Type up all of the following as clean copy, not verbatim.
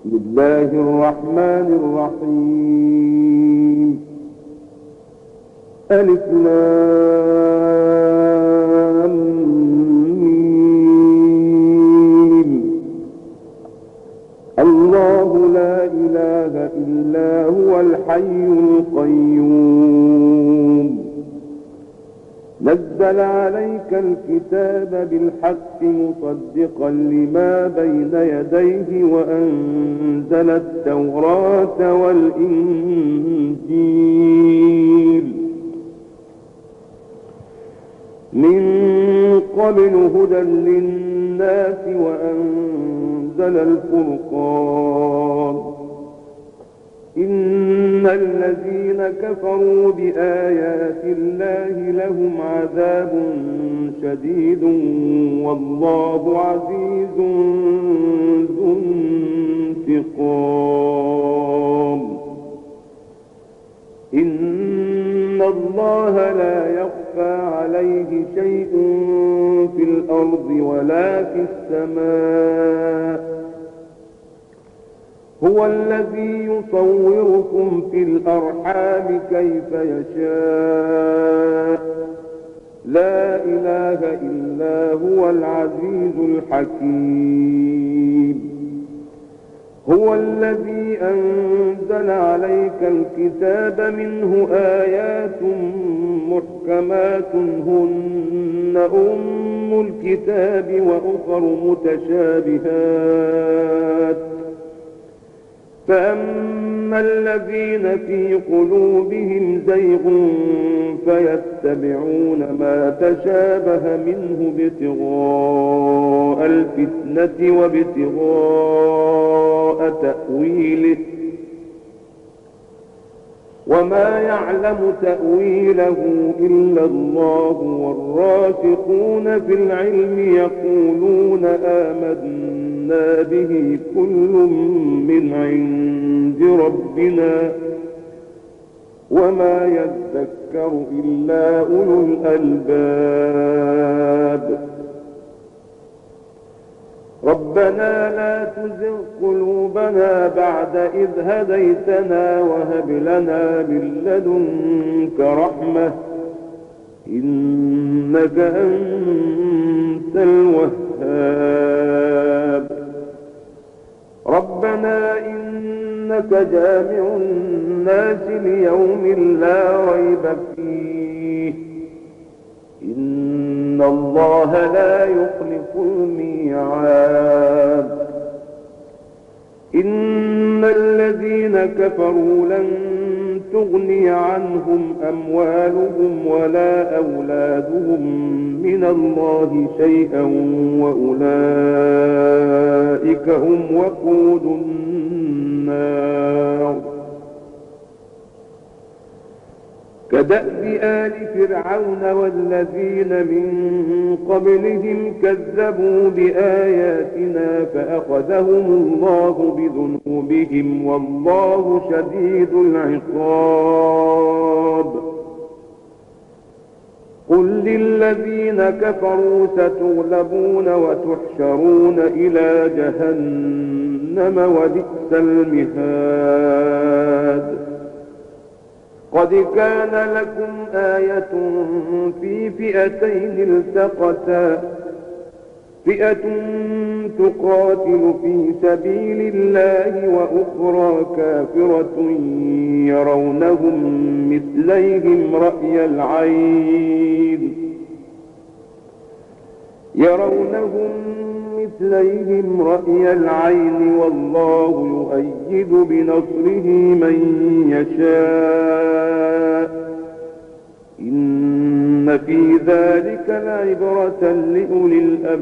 بسم الله الرحمن الرحيم. ألف لام ميم. الله لا إله إلا هو الحي القيوم. نزل عليك الكتاب بالحق مصدقا لما بين يديه وأنزل التوراة والإنجيل من قبل هدى للناس وأنزل الفرقان. إن الذين كفروا بآيات الله لهم عذاب شديد والله عزيز ذو انتقام. إن الله لا يخفى عليه شيء في الأرض ولا في السماء. هو الذي يصوركم في الأرحام كيف يشاء. لا إله إلا هو العزيز الحكيم. هو الذي أنزل عليك الكتاب منه آيات محكمات هن أم الكتاب وأخر متشابهات. فأما الذين في قلوبهم زيغ فيتبعون ما تشابه منه ابتغاء الفتنة وابتغاء تأويله وما يعلم تأويله إلا الله والراسخون في العلم يقولون آمنا به كل من عند ربنا وما يذكر إلا أولو الألباب. ربنا لا تزغ قلوبنا بعد إذ هديتنا وهب لنا من لدنك رحمة إنك أنت الوهاب. ربنا إنك جامع الناس ليوم لا ريب فيه إن الله لا يخلف الميعاد. إن الذين كفروا لن تغني عنهم أموالهم ولا أولادهم من الله شيئا وأولئك هم وقود النار. كدأب آل فرعون والذين من قبلهم كذبوا بآياتنا فأخذهم الله بذنوبهم والله شديد العقاب. قل للذين كفروا ستغلبون وتحشرون إلى جهنم وبئس المهاد. قد كان لكم آية في فئتين التقتا فئة تقاتل في سبيل الله وأخرى كافرة يرونهم مثليهم رأي العين والله يؤيد بنصره من يشاء. إن في ذلك لعبرة لأولي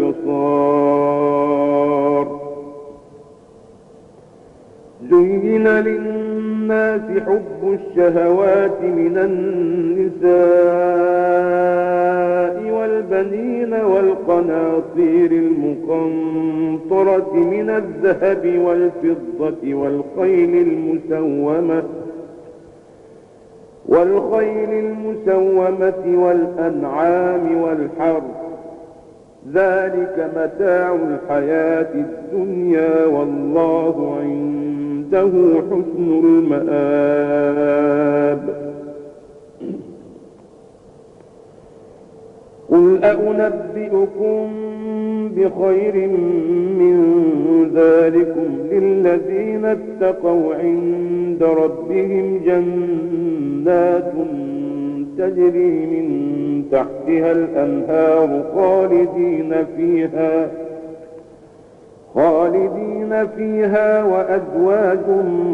الأبصار. زين للناس حب الشهوات من النساء والبنين والقناطير المقنطرة من الذهب والفضة والخيل المسومة والأنعام والحرث ذلك متاع الحياة الدنيا والله عند عنده حسن المآب. قل أنبئكم بخير من ذلكم للذين اتقوا عند ربهم جنات تجري من تحتها الأنهار خالدين فيها وأزواج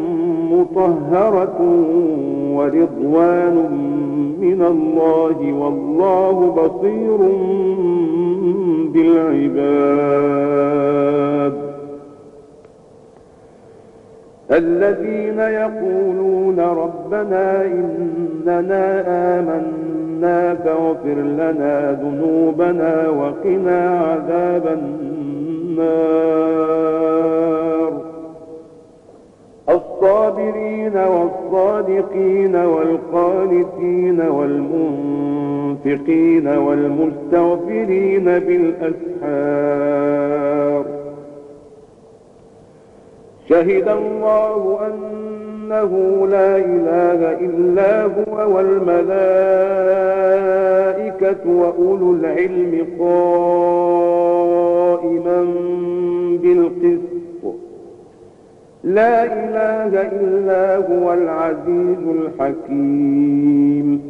مطهرة ورضوان من الله والله بصير بالعباد. الذين يقولون ربنا إننا آمنا فاغفر لنا ذنوبنا وقنا عذاب النار. الصابرين والصادقين والقانتين والمنفقين والمستغفرين بالأسحار. شهد الله أنه لا إله إلا هو والملائكة وأولو العلم قائما بالقسط. لا إله إلا هو العزيز الحكيم.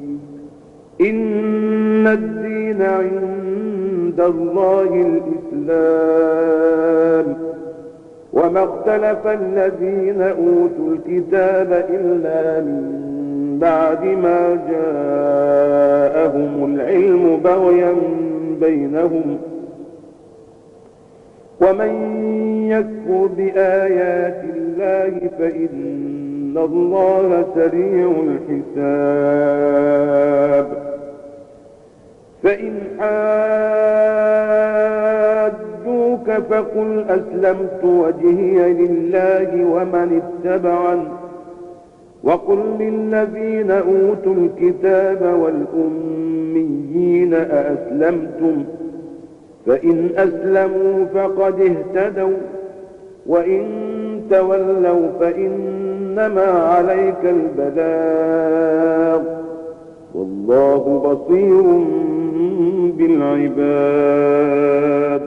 إن الدين عند الله الإسلام وما اختلف الذين أوتوا الكتاب إلا من بعد ما جاءهم العلم بغيا بينهم ومن يكفر بآيات الله فإن الله سريع الحساب. فإن حاجوك فقل أسلمت وجهي لله ومن اتبعني وقل للذين أوتوا الكتاب والأميين أأسلمتم فإن أسلموا فقد اهتدوا وإن تولوا فإنما عليك البلاغ والله بصير بالعباد.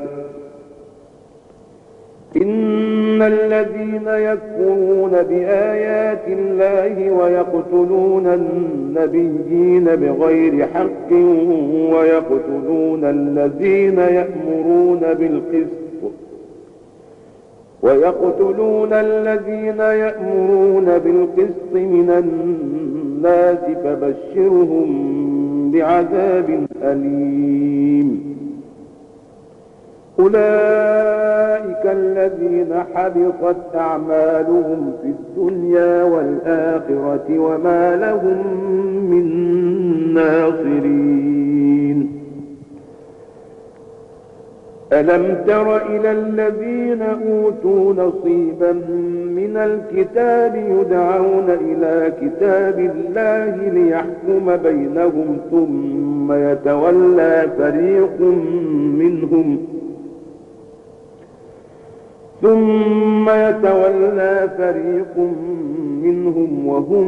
إن الذين يكفرون بآيات الله ويقتلون النبيين بغير حق ويقتلون الذين يأمرون بالقسط من الناس فبشرهم بعذاب أليم. أولئك الذين حبطت أعمالهم في الدنيا والآخرة وما لهم من ناصرين. ألم تر إلى الذين أوتوا نصيبا من الكتاب يدعون إلى كتاب الله ليحكم بينهم ثم يتولى فريق منهم وهم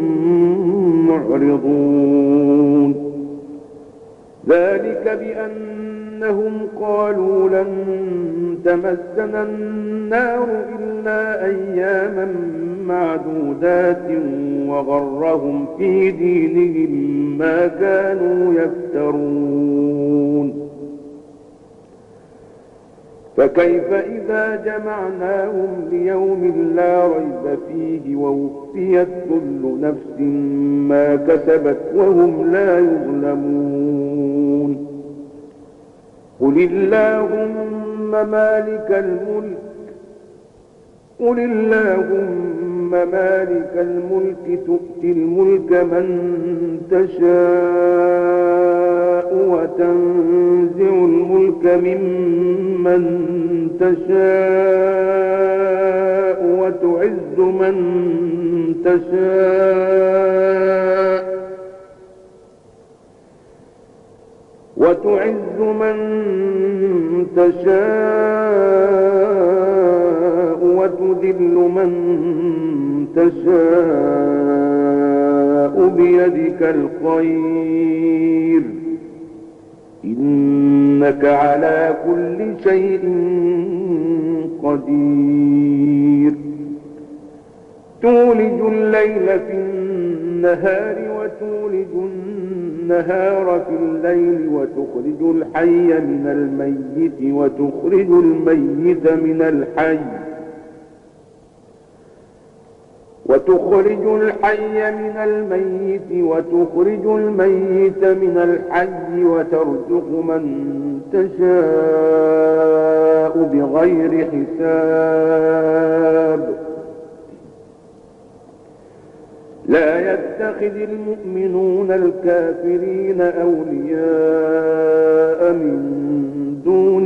معرضون. ذلك بأنهم قالوا لن تمسنا النار إلا أياما معدودات وغرهم في دينهم ما كانوا يفترون. فكيف إذا جمعناهم ليوم لا ريب فيه ووفيت كل نفس ما كسبت وهم لا يظلمون. قل اللهم مالك الملك تؤتي الملك من تشاء وتنزع الملك ممن تشاء وتعز من تشاء وتذل من تشاء بيدك الخير إنك على كل شيء قدير تولج الليل في النهار وتولج النهار في الليل وتخرج الحي من الميت وتخرج الميت من الحي وتخرج الميت من الحي وترزق من تشاء بغير حساب لا يتخذ المؤمنون الكافرين أولياء من دون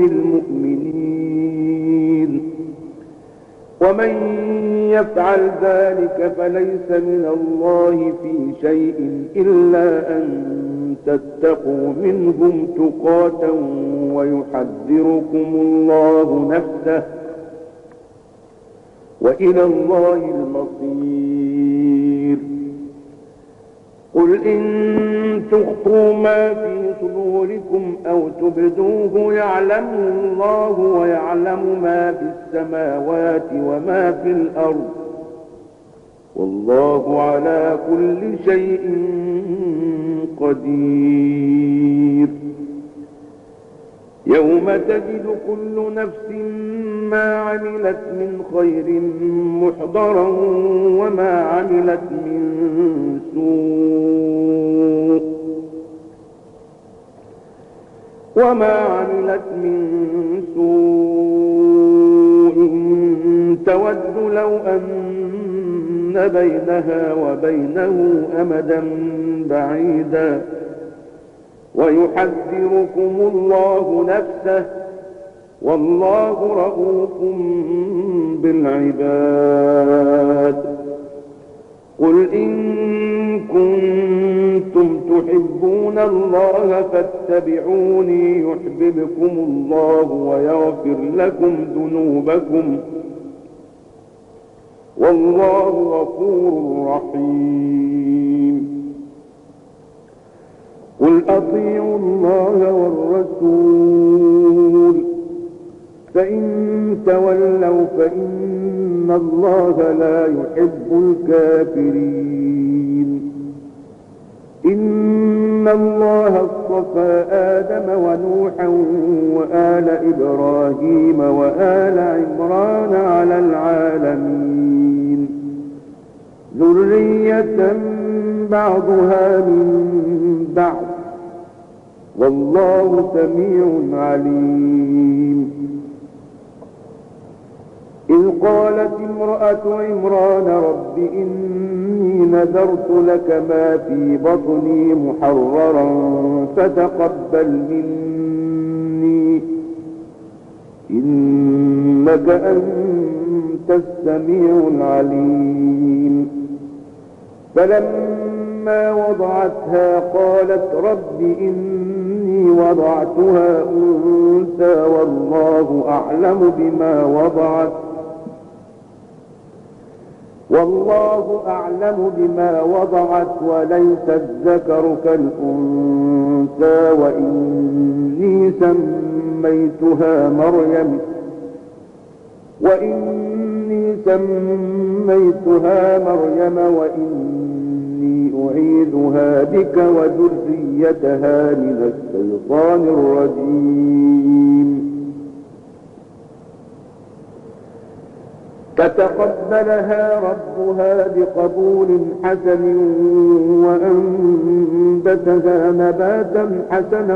المؤمنين ومن يفعل ذلك فليس من الله في شيء إلا أن تتقوا منهم تقاة ويحذركم الله نفسه وإلى الله المصير قل إن تخفوا ما في صدوركم أو تبدوه يعلمه الله ويعلم ما في السماوات وما في الأرض والله على كل شيء قدير يوم تجد كل نفس ما عملت من خير محضرا وما عملت من سوء تود لو أن بينها وبينه أمدا بعيدا ويحذركم الله نفسه والله رؤوف بالعباد قل إن كنتم تحبون الله فاتبعوني يحببكم الله ويغفر لكم ذنوبكم والله غفور رحيم قل أطيعوا الله والرسول فإن تولوا فإن الله لا يحب الكافرين إن الله اصطفى آدم ونوحا وآل إبراهيم وآل عمران على العالمين ذرية بعضها من بعض والله سميع عليم إذ قالت امرأة عمران رب إني نذرت لك ما في بطني محررا فتقبل مني إنك أنت السميع العليم فلما وضعتها قالت رب إني وضعتها أنثى والله أعلم بما وضعت وليس الذكر كالأنثى وإني سميتها مريم وإني أعيذها بك وذريتها من الشيطان الرجيم فتقبلها ربها بقبول حسن وأنبتها نباتا حسنا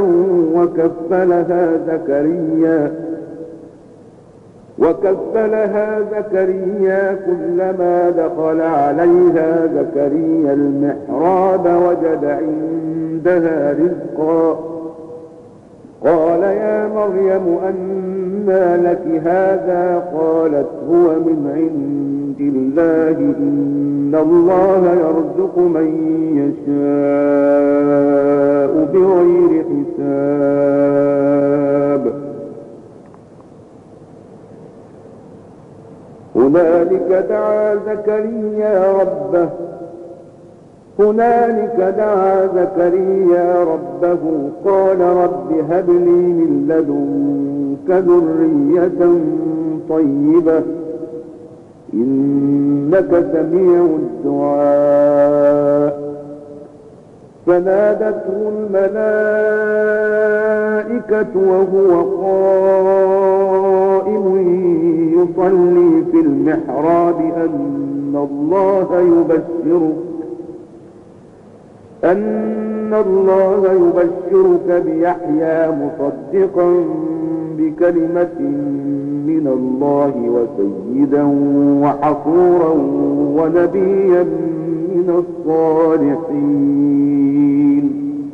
وكفلها زكريا كلما دخل عليها زكريا المحراب وجد عندها رزقا قال يا مريم أنى لك هذا قالت هو من عند الله إن الله يرزق من يشاء بغير حساب هنالك دعا زكريا ربه قال رب هب لي من لدنك ذرية طيبة إنك سميع الدعاء فنادته الملائكة وهو قائم يصلي في المحراب أن الله يبشرك بيحيى مصدقا بكلمة من الله وسيدا وحصورا ونبيا من الصالحين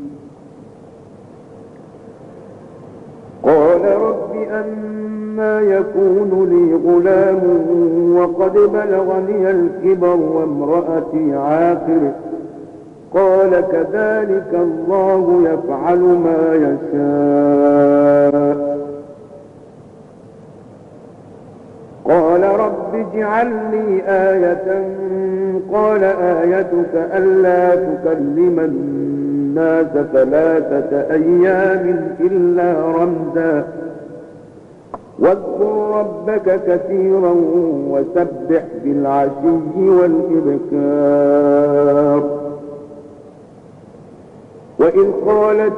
قال رب أنى يكون لي غلام وقد بلغني الكبر وامرأتي عاقر قال كذلك الله يفعل ما يشاء قال رب اجعل لي آية قال آيتك ألا تكلم الناس 3 أيام إلا رمزا واذكر ربك كثيرا وسبح بالعشي والإبكار وإذ قالت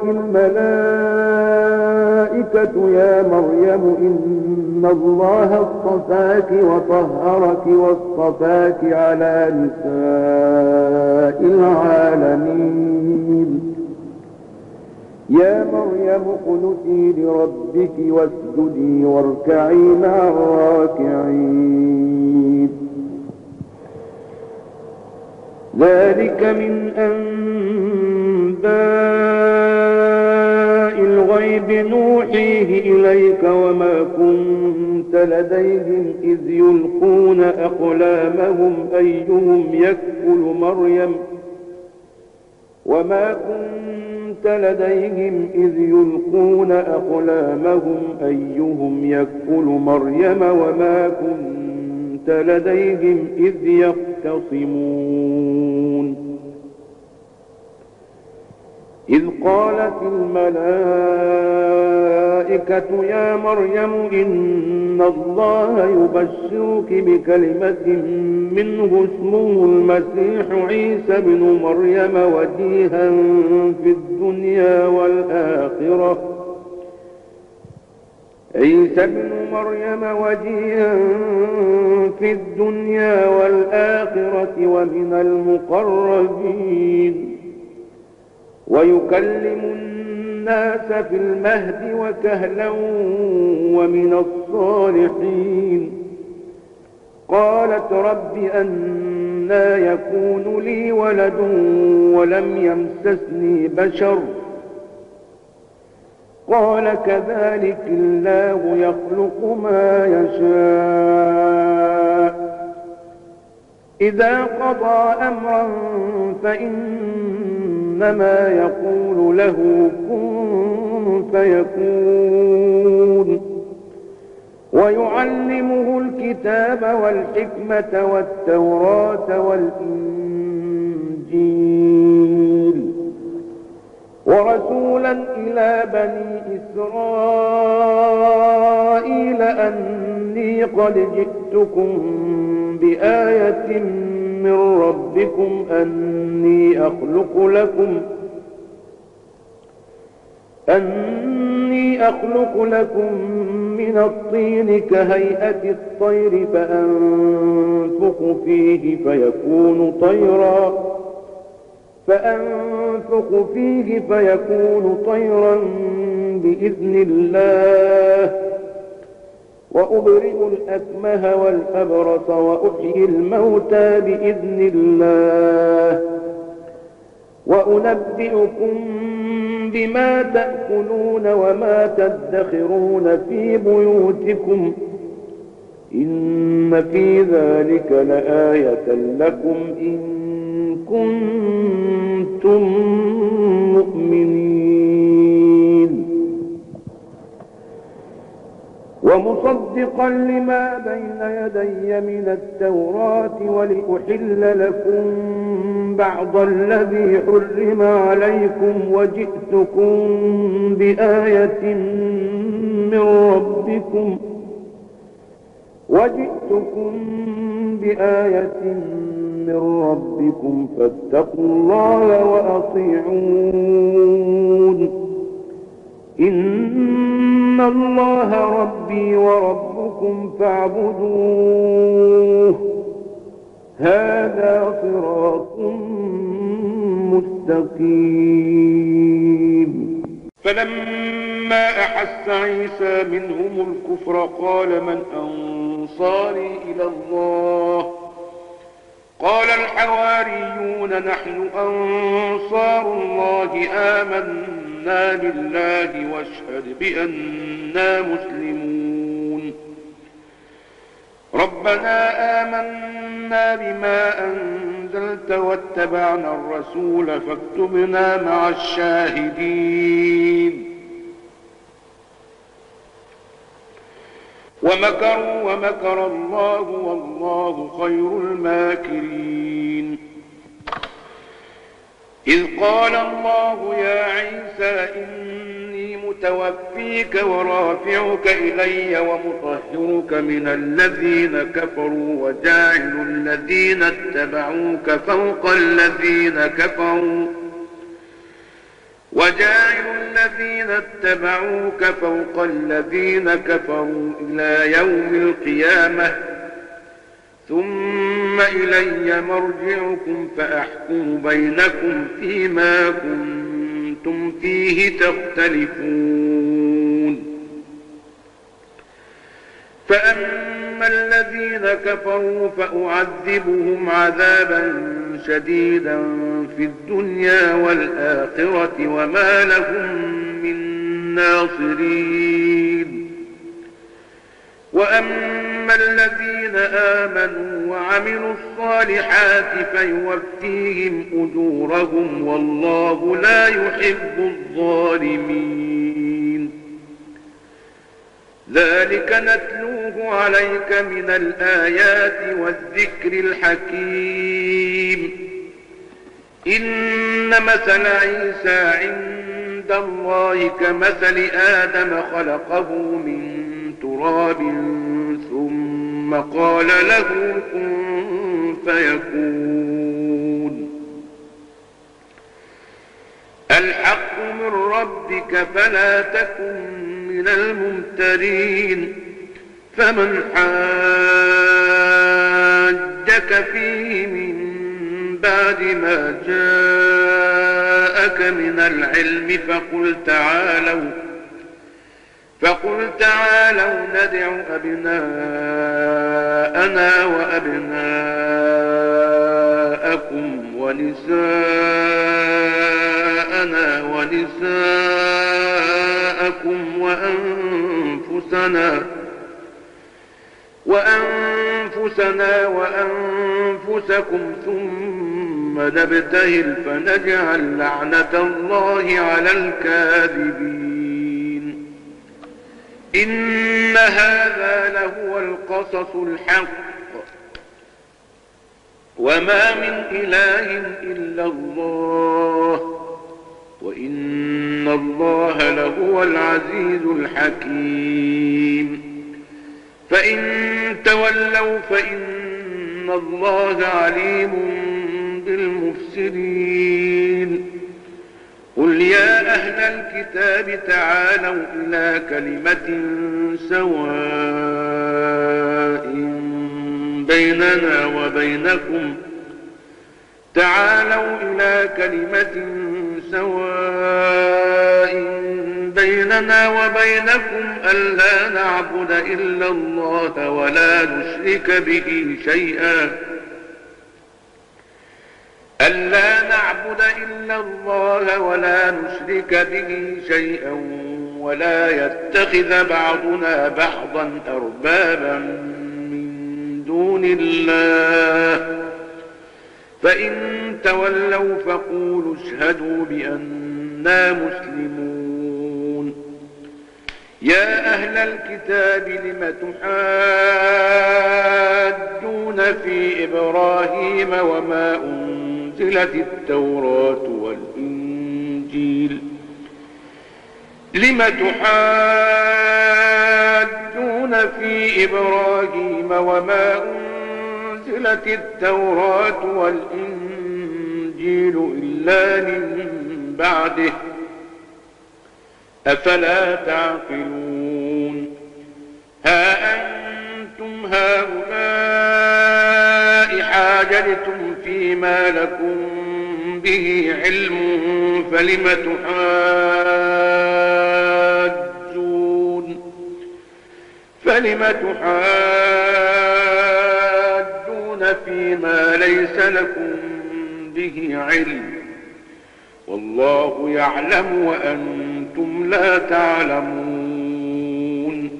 الملائكة يا مريم إن الله اصطفاك وطهرك واصطفاك على نساء العالمين يا مريم اقنتي لربك واسجدي واركعي مع الراكعين ذلك من أنباء الغيب نوحيه إليك وما كنت لديهم إذ يلقون أقلامهم أيهم يكفل مريم وما كنت لديهم إذ يلقون أقلامهم أيهم يكفل مريم وما كنت لديهم إذ يختصمون إذ قالت الملائكة يا مريم إن الله يبشرك بكلمة منه اسمه المسيح عيسى بن مريم وجيها في الدنيا والآخرة ومن المقربين ويكلم الناس في المهد وكهلا ومن الصالحين قالت رب أنى يكون لي ولد ولم يمسسني بشر قال كذلك الله يخلق ما يشاء إذا قضى أمرا فإنما يقول له كن فيكون ويعلمه الكتاب والحكمة والتوراة والإنجيل ورسولا إلى بني إسرائيل أني قد جئتكم بآية من ربكم أني أخلق لكم من الطين كهيئة الطير فأنفخ فيه فيكون طيرا بإذن الله وأبرئ الأكمه والأبرص وأحيي الموتى بإذن الله وأنبئكم بما تأكلون وما تدخرون في بيوتكم إن في ذلك لآية لكم إن كنتم مؤمنين ومصدقا لما بين يدي من التوراة ولأحل لكم بعض الذي حرم عليكم وجئتكم بآية من ربكم فاتقوا الله وأطيعون إن الله ربي وربكم فاعبدوه هذا صراط مستقيم. فلما أحس عيسى منهم الكفر قال من أنصاري إلى الله قال الحواريون نحن أنصار الله آمنا بالله واشهد بأننا مسلمون. ربنا آمنا بما أنزلت واتبعنا الرسول فاكتبنا مع الشاهدين. ومكروا ومكر الله والله خير الماكرين. إذ قال الله يا عيسى إني متوفيك ورافعك إلي ومطهرك من الذين كفروا وجاعل الذين اتبعوك فوق الذين كفروا إلى يوم القيامة ثم إلي مرجعكم فأحكم بينكم فيما كنتم فيه تختلفون. فأما الذين كفروا فأعذبهم عذابا شديدا في الدنيا والآخرة وما لهم من ناصرين. وأما الذين آمنوا وعملوا الصالحات فيوفيهم أجورهم والله لا يحب الظالمين. ذلك نتلوه عليك من الآيات والذكر الحكيم. إن مثل عيسى عند الله كمثل آدم خلقه من تراب ثم قال له كن فيكون. الحق من ربك فلا تكن من الممترين. فمن حاجك فيه من بعد ما جاءك من العلم فقل تعالوا ندع أبناءنا وأبناءكم ونساءنا ونساءكم وأنفسنا وأنفسكم ثم نبتهل فنجعل لعنة الله على الكاذبين. إن هذا لهو القصص الحق وما من إله إلا الله وإن الله لهو العزيز الحكيم. فإن تولوا فإن الله عليم بالمفسدين. قل يا أهل الكتاب تعالوا إلى كلمة سواء بيننا وبينكم ألا نعبد إلا الله ولا نشرك به شيئا ولا يتخذ بعضنا بعضا أربابا من دون الله. فإن تولوا فقولوا اشهدوا بأننا مسلمون. يا أهل الكتاب لم تحاجون في إبراهيم وما أنزلت التوراة والإنجيل لم تحاجون في إبراهيم وما أنزلت التوراة والإنجيل إلا من بعده أفلا تعقلون ها أنتم هؤلاء حاججتم فيما لكم به علم فلم تحاجون فيما ليس لكم به علم والله يعلم وأنتم لا تعلمون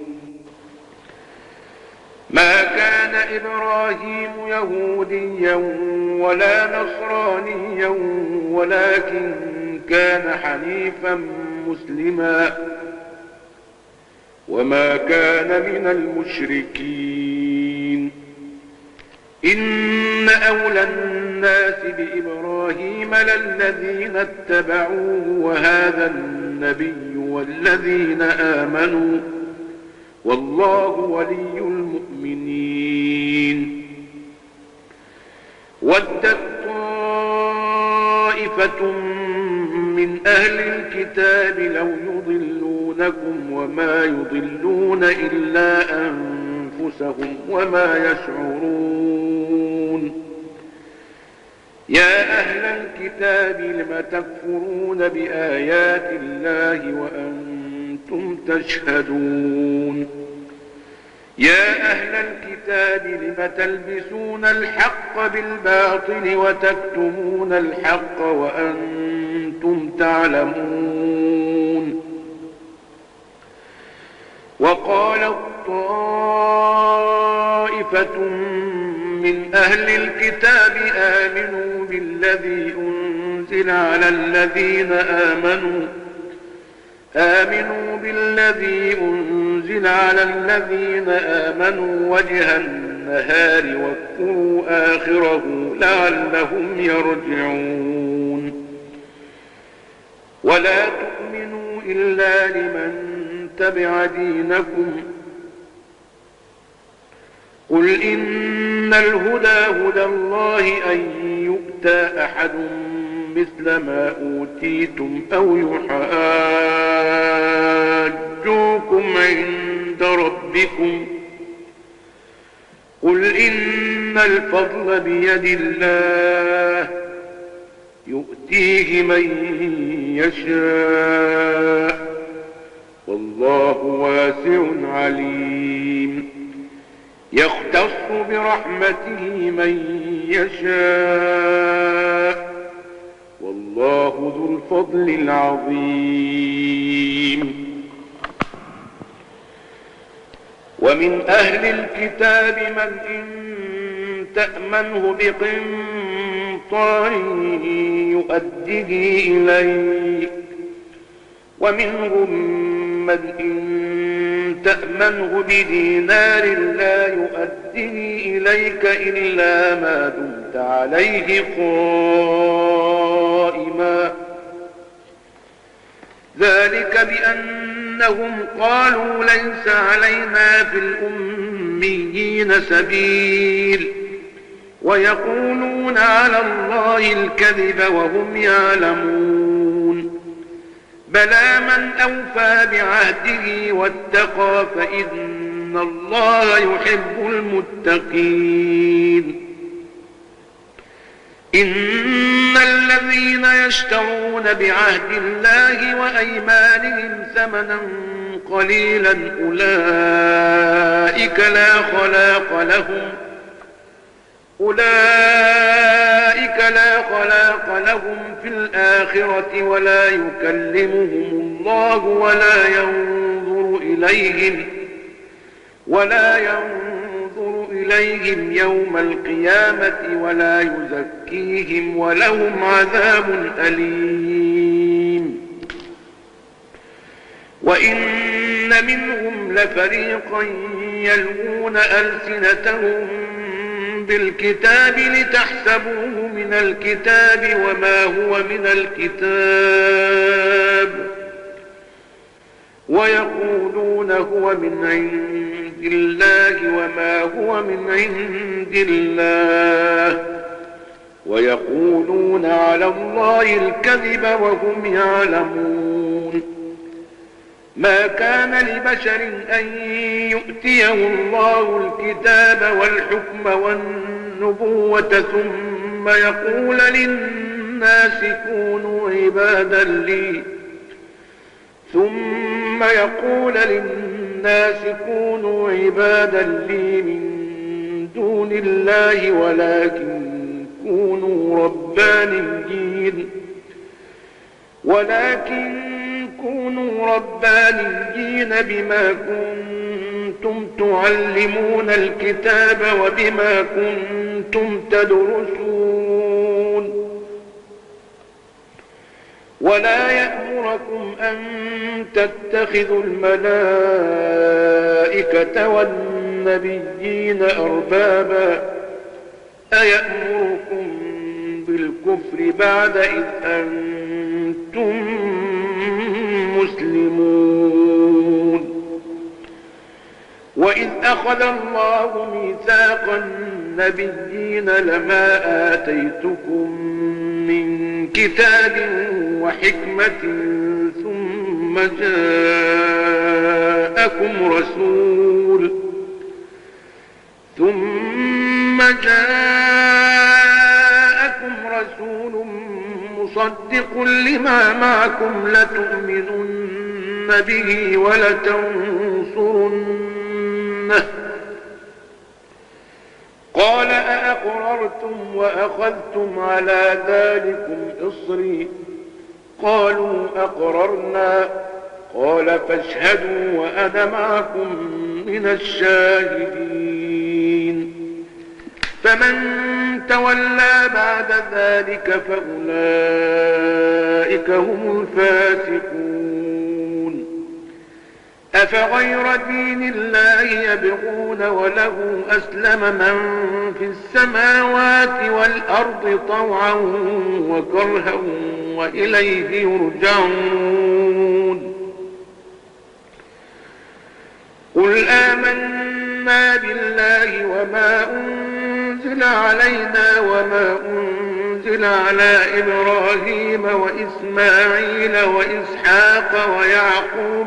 ما كان إبراهيم يهوديا ولا نصرانيا ولكن كان حنيفا مسلما وما كان من المشركين إن أولى الناس بإبراهيم للذين اتبعوه وهذا النبي والذين آمنوا والله ولي المؤمنين ودت طائفة من أهل الكتاب لو يضلونكم وما يضلون إلا أنفسهم وما يشعرون يا أهل الكتاب لم تكفرون بآيات الله وأنتم تشهدون يا أهل الكتاب لم تلبسون الحق بالباطل وتكتمون الحق وأنتم تعلمون وقالت طائفة من أهل الكتاب آمنوا بالذي أنزل على الذين آمنوا وجه النهار واكفروا آخره لعلهم يرجعون ولا تؤمنوا إلا لمن تبع دينكم قل إن الهدى هدى الله أن يؤتى أحد مثل ما أوتيتم أو يحاجوكم عند ربكم قل إن الفضل بيد الله يؤتيه من يشاء والله واسع عليم يختص برحمته من يشاء والله ذو الفضل العظيم ومن أهل الكتاب من إن تأمنه بقنطار يؤديه إليك ومنهم من إن تأمنه بدينار لا يؤديه إليك إلا ما دمت عليه قائما ذلك بأنهم قالوا ليس علينا في الأميين سبيل ويقولون على الله الكذب وهم يعلمون بلى من أوفى بعهده واتقى فإن الله يحب المتقين إن الذين يشترون بعهد الله وأيمانهم ثمنا قليلا أولئك لا خلاق لهم في الآخرة ولا يكلمهم الله ولا ينظر إليهم يوم القيامة ولا يزكيهم ولهم عذاب أليم وإن منهم لفريقا يلوون ألسنتهم بالكتاب لتحسبوه من الكتاب وما هو من الكتاب ويقولون هو من عند الله وما هو من عند الله ويقولون على الله الكذب وهم يعلمون. ما كان لبشر أن يؤتيه الله الكتاب والحكم والنبوة ثم يقول للناس كونوا عبادا لي من دون الله ولكن كونوا ربانيين بما كنتم تعلمون الكتاب وبما كنتم تدرسون ولا يأمركم أن تتخذوا الملائكة والنبيين أربابا أيأمركم بالكفر بعد إذ أنتم مسلمون. وإذ أخذ الله ميثاق النبيين لما آتيتكم من كتاب وحكمة ثم جاءكم رسول مصدق لما معكم لتؤمنن به ولتنصرنه قال أأقررتم وأخذتم على ذلكم إصري قالوا أقررنا قال فاشهدوا وأنا معكم من الشاهدين. فمن تولى بعد ذلك فأولئك هم الفاسقون. أفغير دين الله يبغون وله أسلم من في السماوات والأرض طوعا وكرها وإليه يرجعون. قل آمنا بالله وما أنزل علينا وما أنزل على إبراهيم وإسماعيل وإسحاق ويعقوب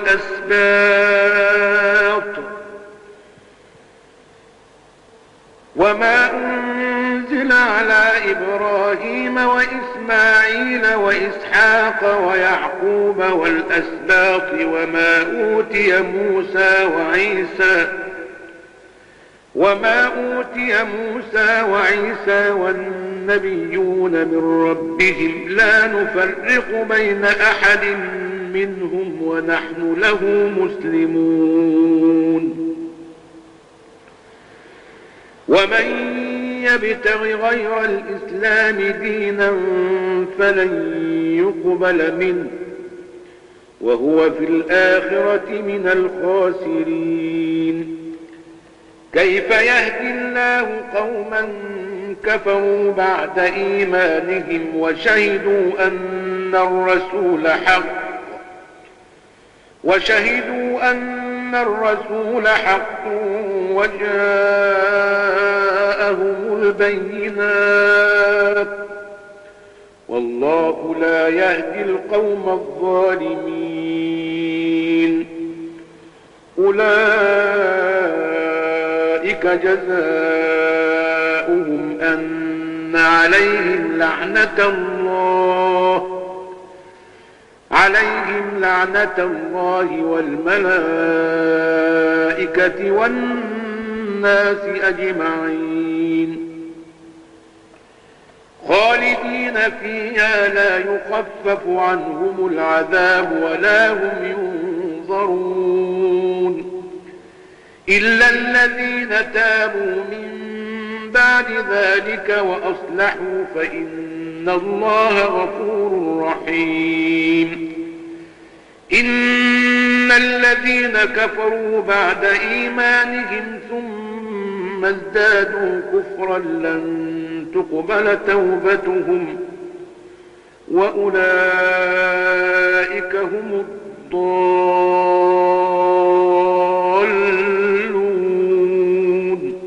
والأسباط وما أوتي موسى وعيسى والنبيون من ربهم لا نفرق بين أحد منهم ونحن له مسلمون. ومن يبتغ غير الإسلام دينا فلن يقبل منه وهو في الآخرة من الخاسرين. كيف يهدي الله قوما كفروا بعد إيمانهم وشهدوا أن الرسول حق وجاءهم البينات والله لا يهدي القوم الظالمين. أولئك جزاؤهم أن عليهم لعنة الله والملائكة والناس أجمعين خالدين فيها لا يخفف عنهم العذاب ولا هم ينظرون إلا الذين تابوا من بعد ذلك وأصلحوا فإن الله غفور رحيم. إن الذين كفروا بعد إيمانهم ثم ازدادوا كفرا لن تقبل توبتهم وأولئك هم الضالون.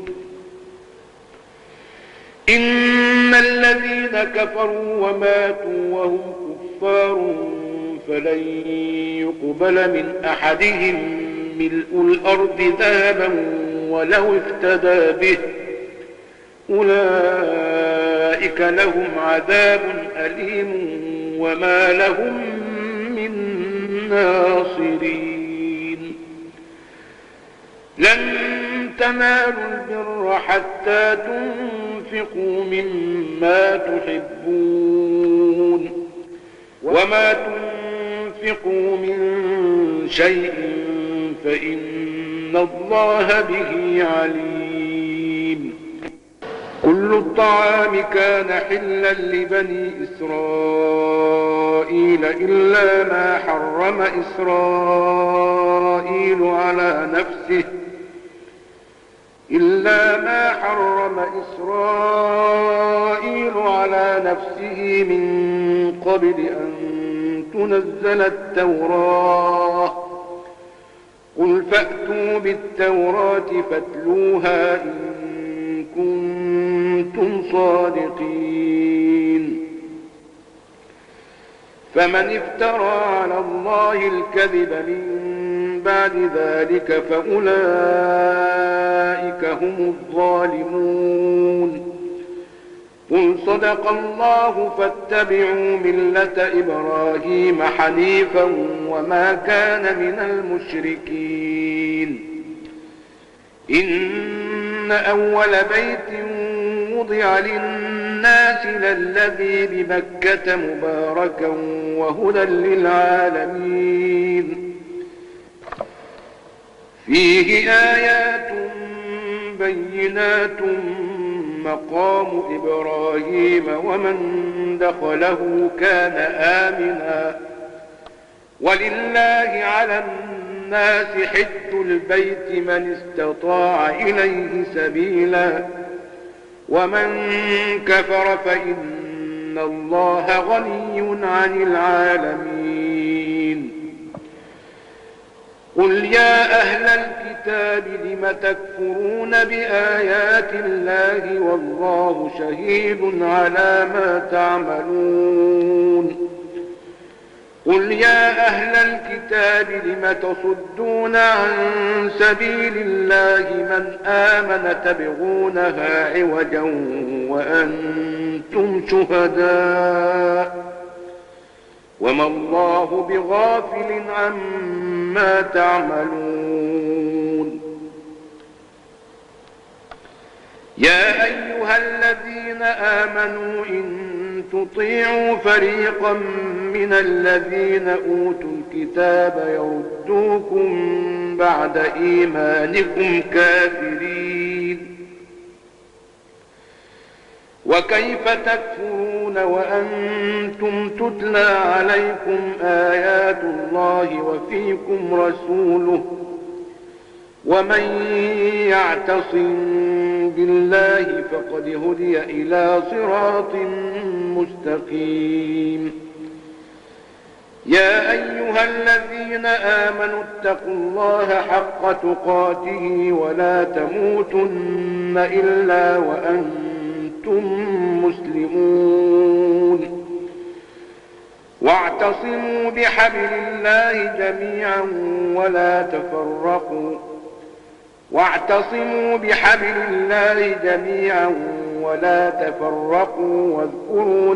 إن الذين كفروا وماتوا وهم كفار فلن يقبل من أحدهم ملء الأرض ذهبا ولو افتدى به أولئك لهم عذاب أليم وما لهم من ناصرين. لن تنالوا البر حتى تنفقوا مما تحبون وما تنفقوا من شيء فإن الله به عليم. كل الطعام كان حلا لبني إسرائيل إلا ما حرم إسرائيل على نفسه من قبل أن تنزل التوراة. قل فأتوا بالتوراة فاتلوها إن كنتم صادقين. فمن افترى على الله الكذب من بعد ذلك فأولئك هم الظالمون. قل صدق الله فاتبعوا ملة إبراهيم حنيفا وما كان من المشركين. إن أول بيت وضع للناس للذي بمكة مباركا وهدى للعالمين. فيه آيات بينات مقام إبراهيم ومن دخله كان آمنا ولله على الناس حج البيت من استطاع إليه سبيلا ومن كفر فإن الله غني عن العالمين. قل يا أهل الكتاب لم تكفرون بآيات الله والله شهيد على ما تعملون. قل يا أهل الكتاب لم تصدون عن سبيل الله من آمن تبغونها عوجا وأنتم شهداء وما الله بغافل عما تعملون. يا أيها الذين آمنوا إن تطيعوا فريقا من الذين أوتوا الكتاب يردوكم بعد إيمانكم كافرين. وكيف تكفرون وأنتم تتلى عليكم آيات الله وفيكم رسوله ومن يعتصم بالله فقد هدي إلى صراط مستقيم. يا أيها الذين آمنوا اتقوا الله حق تقاته ولا تموتن إلا وأنتم مسلمون. واعتصموا بحبل الله جميعا ولا تفرقوا واذكروا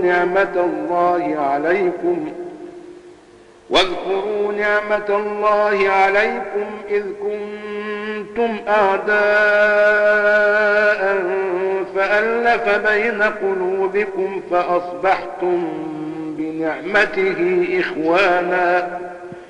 نعمة الله عليكم إذ كنتم أعداء فألف بين قلوبكم فأصبحتم بنعمته إخوانا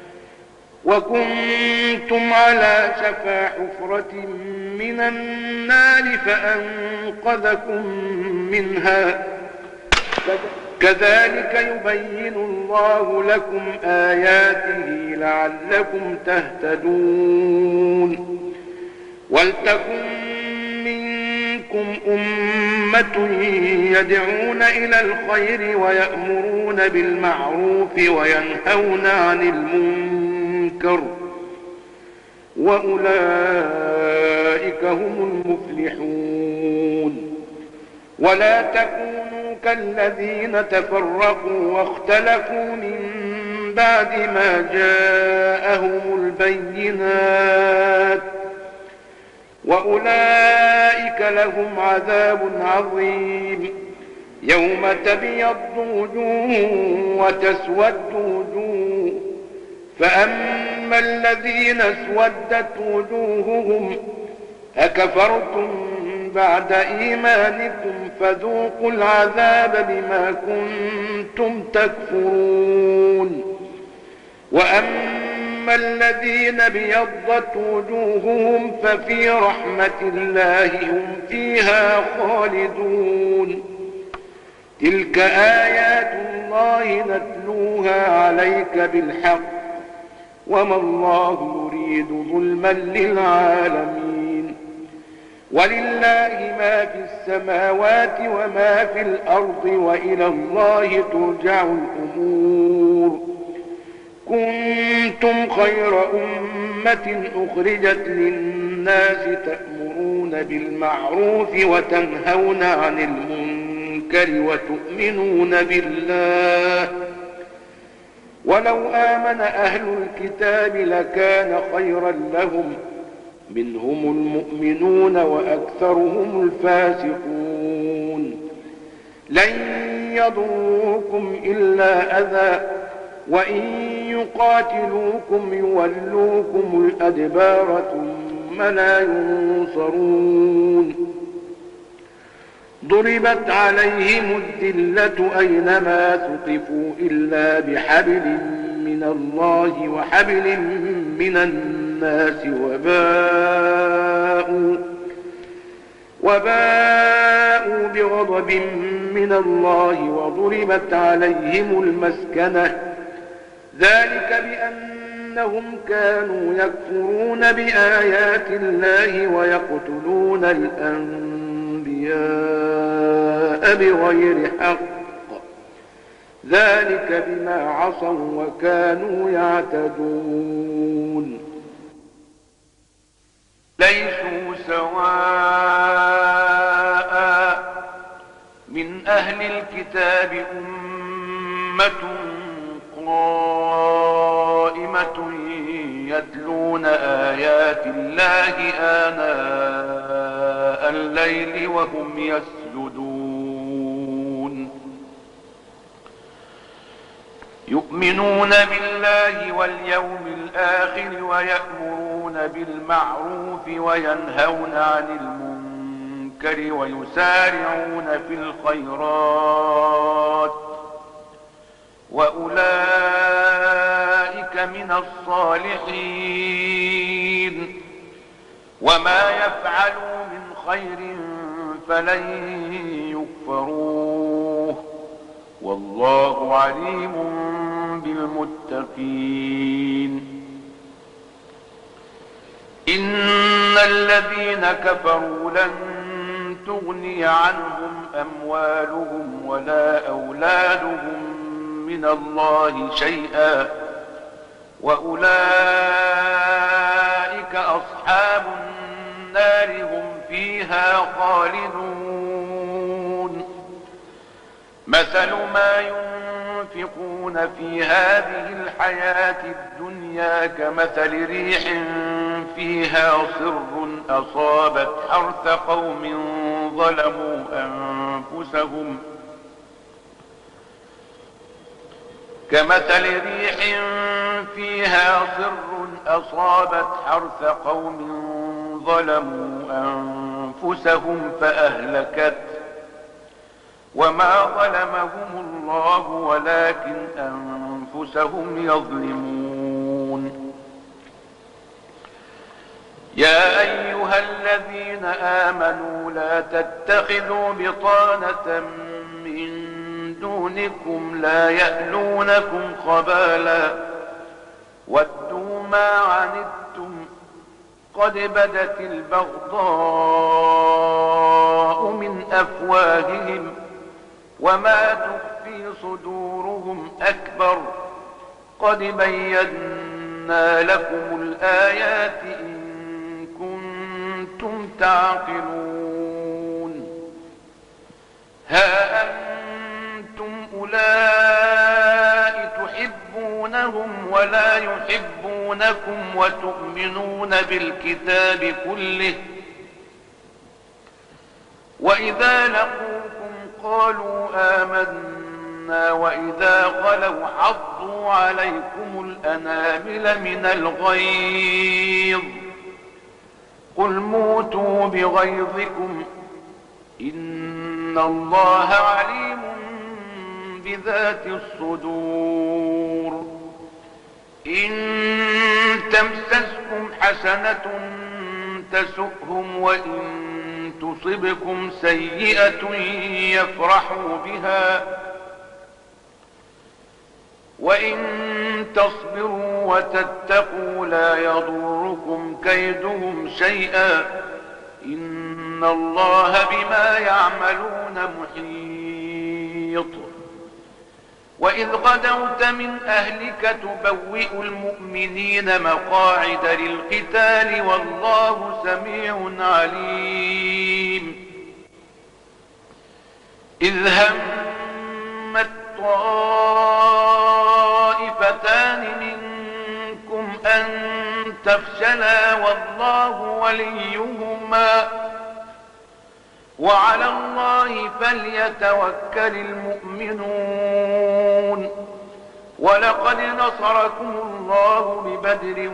وكنتم على شفا حفرة من النار فأنقذكم منها كذلك يبين الله لكم آياته لعلكم تهتدون ولتكن منكم أمة يدعون إلى الخير ويأمرون بالمعروف وينهون عن المنكر وأولئك هم المفلحون ولا تكونوا كالذين تفرقوا واختلفوا من بعد ما جاءهم البينات وأولئك لهم عذاب عظيم يوم تبيض وجوه وتسود وجوه فأما الذين اسودت وجوههم أكفرتم بعد إيمانكم فذوقوا العذاب بما كنتم تكفرون وأما الذين ابيضت وجوههم ففي رحمة الله هم فيها خالدون تلك آيات الله نتلوها عليك بالحق وما الله يريد ظلما للعالمين ولله ما في السماوات وما في الأرض وإلى الله ترجع الأمور كنتم خير أمة أخرجت للناس تأمرون بالمعروف وتنهون عن المنكر وتؤمنون بالله ولو آمن أهل الكتاب لكان خيرا لهم منهم المؤمنون وأكثرهم الفاسقون لن يضروكم إلا أذى وإن يقاتلوكم يولوكم الأدبار ثم لا ينصرون ضربت عليهم الذلة أينما ثقفوا إلا بحبل من الله وحبل من الناس وباءوا بغضب من الله وضربت عليهم المسكنة ذلك بأنهم كانوا يكفرون بآيات الله ويقتلون الأنبياء بغير حق ذلك بما عصوا وكانوا يعتدون ليسوا سواء من أهل الكتاب أمة قائمة يتلون آيات الله آناء الليل وهم يسجدون يؤمنون بالله واليوم الآخر ويأمرون بالمعروف وينهون عن المنكر ويسارعون في الخيرات وأولئك من الصالحين وما يفعلوا من خير فلن يكفروه والله عليم بالمتقين إن الذين كفروا لن تغني عنهم أموالهم ولا أولادهم من الله شيئا وأولئك أصحاب النار هم فيها خالدون مثل ما ينفقون في هذه الحياة الدنيا كمثل ريح فيها صر أصابت حرث قوم ظلموا أنفسهم كمثل ريح فيها صر أصابت حرث قوم ظلموا أنفسهم فأهلكت وما ظلمهم الله ولكن أنفسهم يظلمون يا أيها الذين آمنوا لا تتخذوا بطانة من دونكم لا يألونكم خبالا ودوا ما عنتم قد بدت البغضاء من أفواههم وما تخفي صدورهم أكبر قد بينا لكم الآيات إن كنتم تعقلون ها أنتم أولئك تحبونهم ولا يحبونكم وتؤمنون بالكتاب كله وإذا لقوكم قالوا آمنا وإذا خلوا حضوا عليكم الأنامل من الغيظ قل موتوا بغيظكم إن الله عليم بذات الصدور إن تمسسكم حسنة تسؤهم وإن تصبكم سيئة يفرحوا بها وإن تصبروا وتتقوا لا يضركم كيدهم شيئا إن الله بما يعملون محيط وإذ غدوت من أهلك تبوئ المؤمنين مقاعد للقتال والله سميع عليم إذ همت طائفتان منكم أن تفشلا والله وليهما وعلى الله فليتوكل المؤمنون ولقد نصركم الله ببدر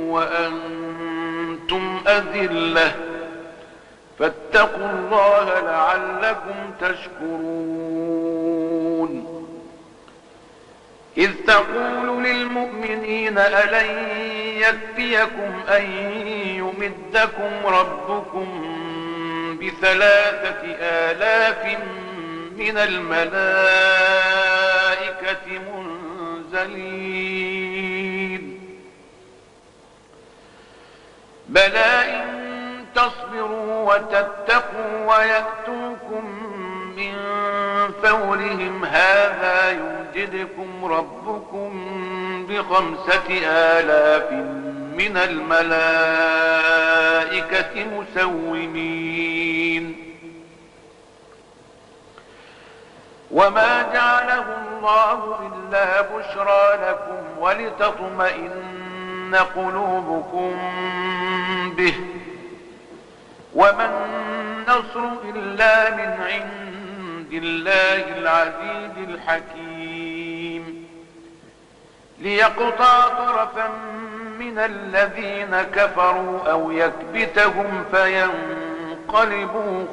وأنتم أذلة فاتقوا الله لعلكم تشكرون إذ تقول للمؤمنين ألن يكفيكم أن يمدكم ربكم ب3,000 من الملائكة منزلين بلى إن تصبروا وتتقوا ويأتوكم من فورهم هذا يمددكم ربكم ب5,000 من الملائكة مسومين وما جعله الله إلا بشرى لكم ولتطمئن قلوبكم به وما النصر إلا من عند الله العزيز الحكيم ليقطع طرفا من الذين كفروا أو يكبتهم فينقلبوا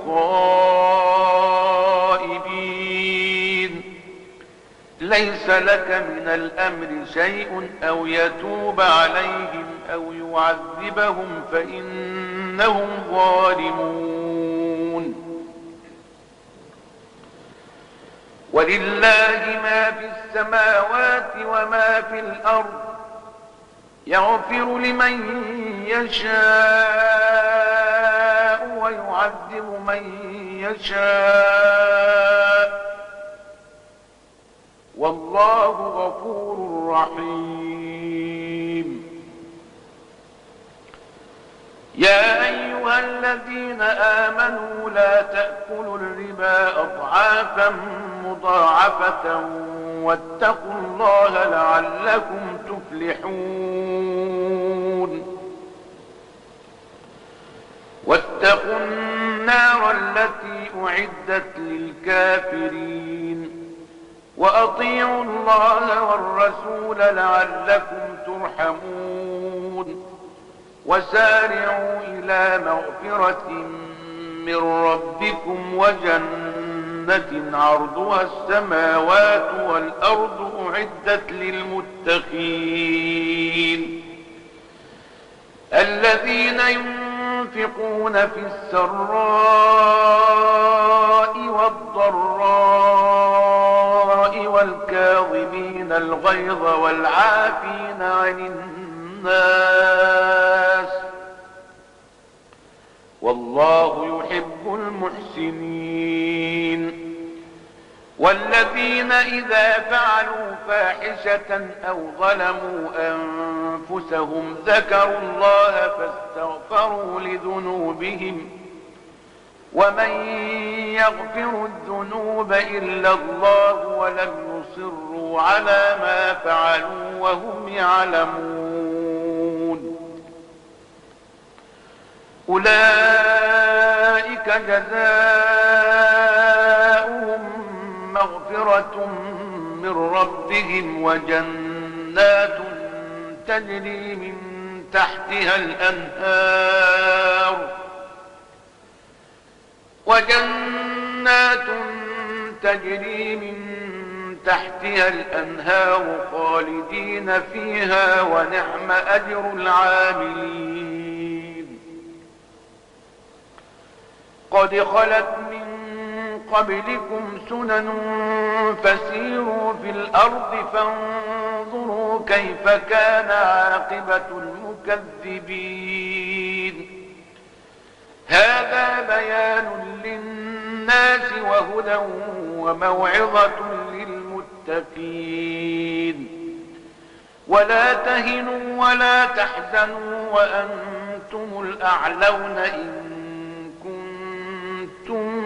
خائبين ليس لك من الأمر شيء أو يتوب عليهم أو يعذبهم فإنهم ظالمون ولله ما في السماوات وما في الأرض يغفر لمن يشاء ويعذب من يشاء والله غفور رحيم يا أيها الذين آمنوا لا تأكلوا الربا أضعافا مضاعفة واتقوا الله لعلكم تفلحون واتقوا النار التي أعدت للكافرين وأطيعوا الله والرسول لعلكم ترحمون وسارعوا إلى مغفرة من ربكم وجنة عرضها السماوات والأرض أعدت للمتقين الذين ينفقون في السراء والضراء الغيظ والعافين عن الناس والله يحب المحسنين. والذين إذا فعلوا فاحشة أو ظلموا أنفسهم ذكروا الله فاستغفروا لذنوبهم ومن يغفر الذنوب إلا الله ولم يصروا على ما فعلوا وهم يعلمون أولئك جزاؤهم مغفرة من ربهم وجنات تجري من تحتها الأنهار خالدين فيها ونعم أجر العاملين. قد خلت من قبلكم سنن فسيروا في الأرض فانظروا كيف كان عاقبة المكذبين. هذا بيان للناس وهدى وموعظة للمتقين. ولا تهنوا ولا تحزنوا وأنتم الأعلون إن كنتم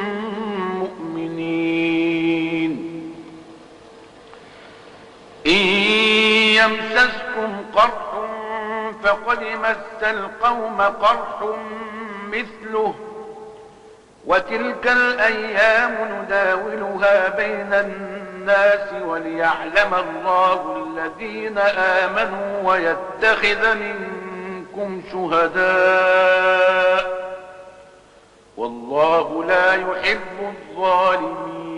إن يمسسكم قرح فقد مس القوم قرح مثله وتلك الأيام نداولها بين الناس وليعلم الله الذين آمنوا ويتخذ منكم شهداء والله لا يحب الظالمين.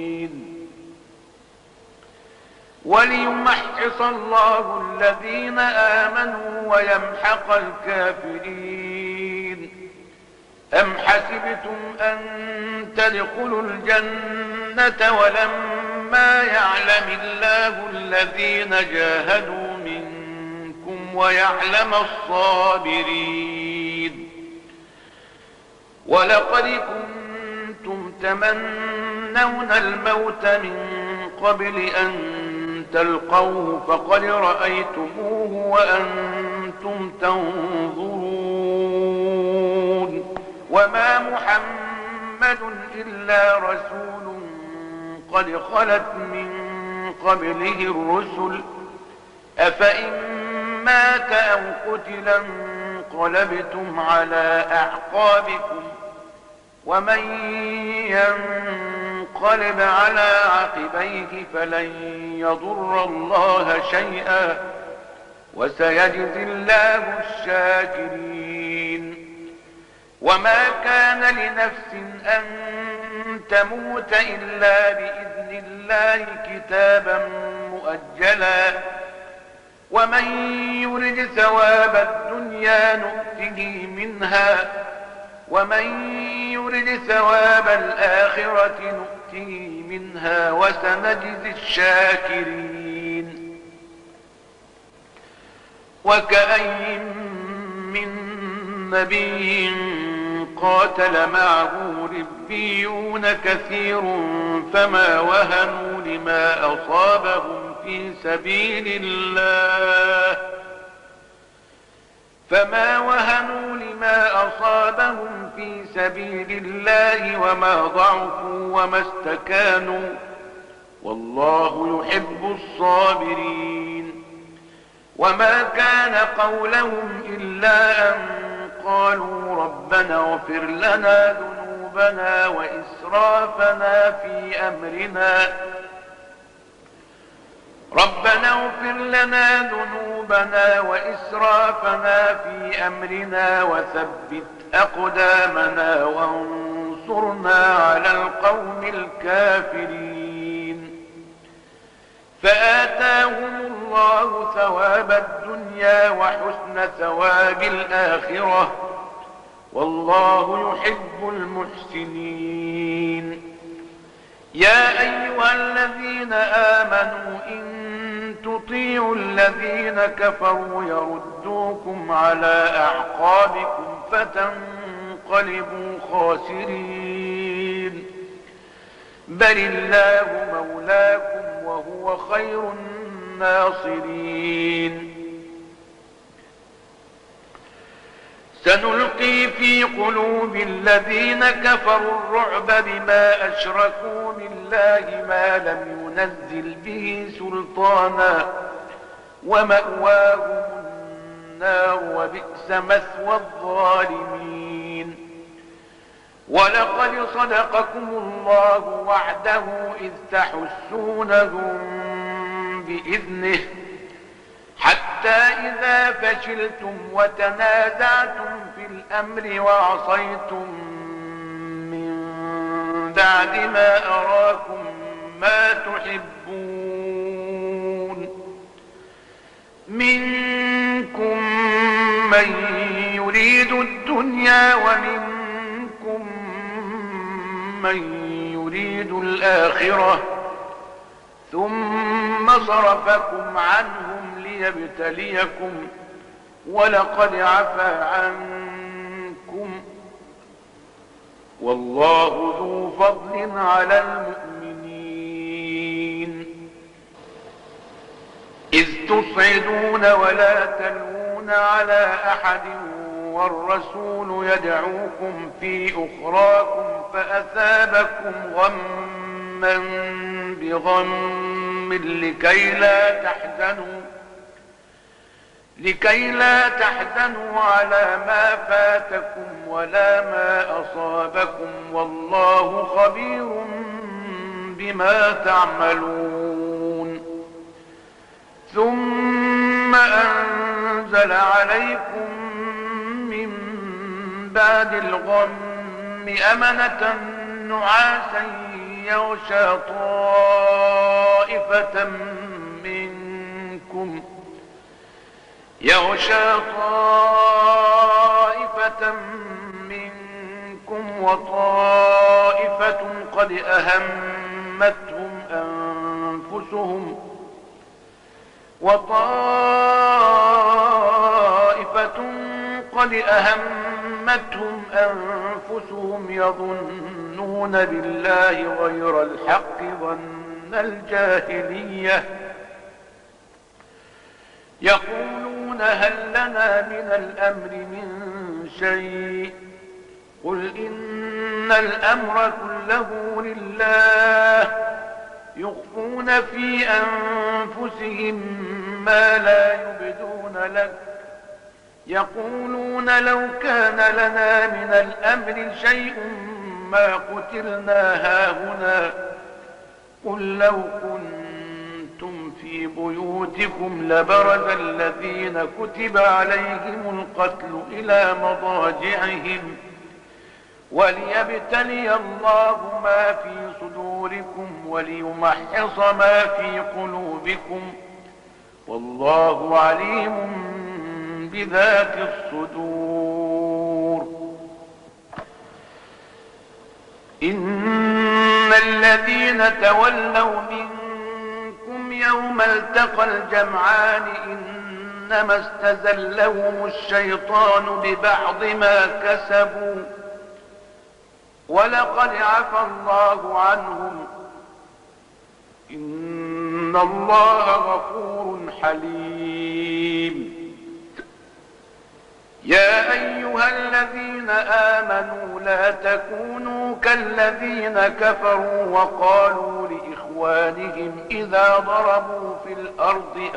وليمحص الله الذين آمنوا ويمحق الكافرين. أم حسبتم أن تدخلوا الجنة ولما يعلم الله الذين جاهدوا منكم ويعلم الصابرين. ولقد كنتم تمنون الموت من قبل أن تلقوه فقد رأيتموه وأنتم تنظرون. وما محمد إلا رسول قد خلت من قبله الرسل أفإن مات أو قتلا انقلبتم على أعقابكم ومن ينقلب على عقبيه فلن يضر الله شيئا وسيجزي الله الشاكرين. وما كان لنفس أن تموت إلا بإذن الله كتابا مؤجلا ومن يرد ثواب الدنيا نؤته منها ومن يرد ثواب الآخرة نؤته منها وسنجزي الشاكرين. وكأي من نبي قاتل معه ربيون كثير فما وهنوا لما أصابهم في سبيل الله وما ضعفوا وما استكانوا والله يحب الصابرين. وما كان قولهم إلا أن قالوا ربنا اغفر لنا ذنوبنا وإسرافنا في أمرنا وثبت أقدامنا وانصرنا على القوم الكافرين. فآتاهم الله ثواب الدنيا وحسن ثواب الآخرة والله يحب المحسنين. يا أيها الذين آمنوا إن تطيعوا الذين كفروا يردوكم على أعقابكم فتنقلبوا خاسرين. بل الله مولاكم وهو خير الناصرين. سنلقي في قلوب الذين كفروا الرعب بما أشركوا بالله ما لم ينزل به سلطانا ومأواهم النار وبئس مثوى الظالمين. ولقد صدقكم الله وعده إذ تحسونهم بإذنه حتى إذا فشلتم وتنازعتم في الأمر وعصيتم من بعد ما أراكم ما تحبون منكم من يريد الدنيا ومنكم من يريد الآخرة ثم صرفكم عنهم ليبتليكم ولقد عفا عنكم والله ذو فضل على المؤمنين. إذ تصعدون ولا تلوون على أحد والرسول يدعوكم في أخراكم فأثابكم غما بغم لكي لا تحزنوا على ما فاتكم ولا ما أصابكم والله خبير بما تعملون. ثم أنزل عليكم من بعد الغم أمنة نعاسا يغشى طائفة منكم وطائفة قد أهمتهم أنفسهم يظنون بالله غير الحق ظن الجاهلية يقولون هل لنا من الأمر من شيء قل إن الأمر كله لله يخفون في أنفسهم ما لا يبدون لك يقولون لو كان لنا من الأمر شيء ما قتلنا هاهنا قل لو كنتم في بيوتكم لبرز الذين كتب عليهم القتل إلى مضاجعهم وليبتلي الله ما في صدوركم وليمحص ما في قلوبكم والله عليم بذات الصدور. إن الذين تولوا منكم يوم التقى الجمعان إنما استزلهم الشيطان ببعض ما كسبوا ولقد عفا الله عنهم إن الله غفور حليم. يا أيها الذين آمنوا لا تكونوا كالذين كفروا وقالوا لإخوانهم إذا ضربوا في الأرض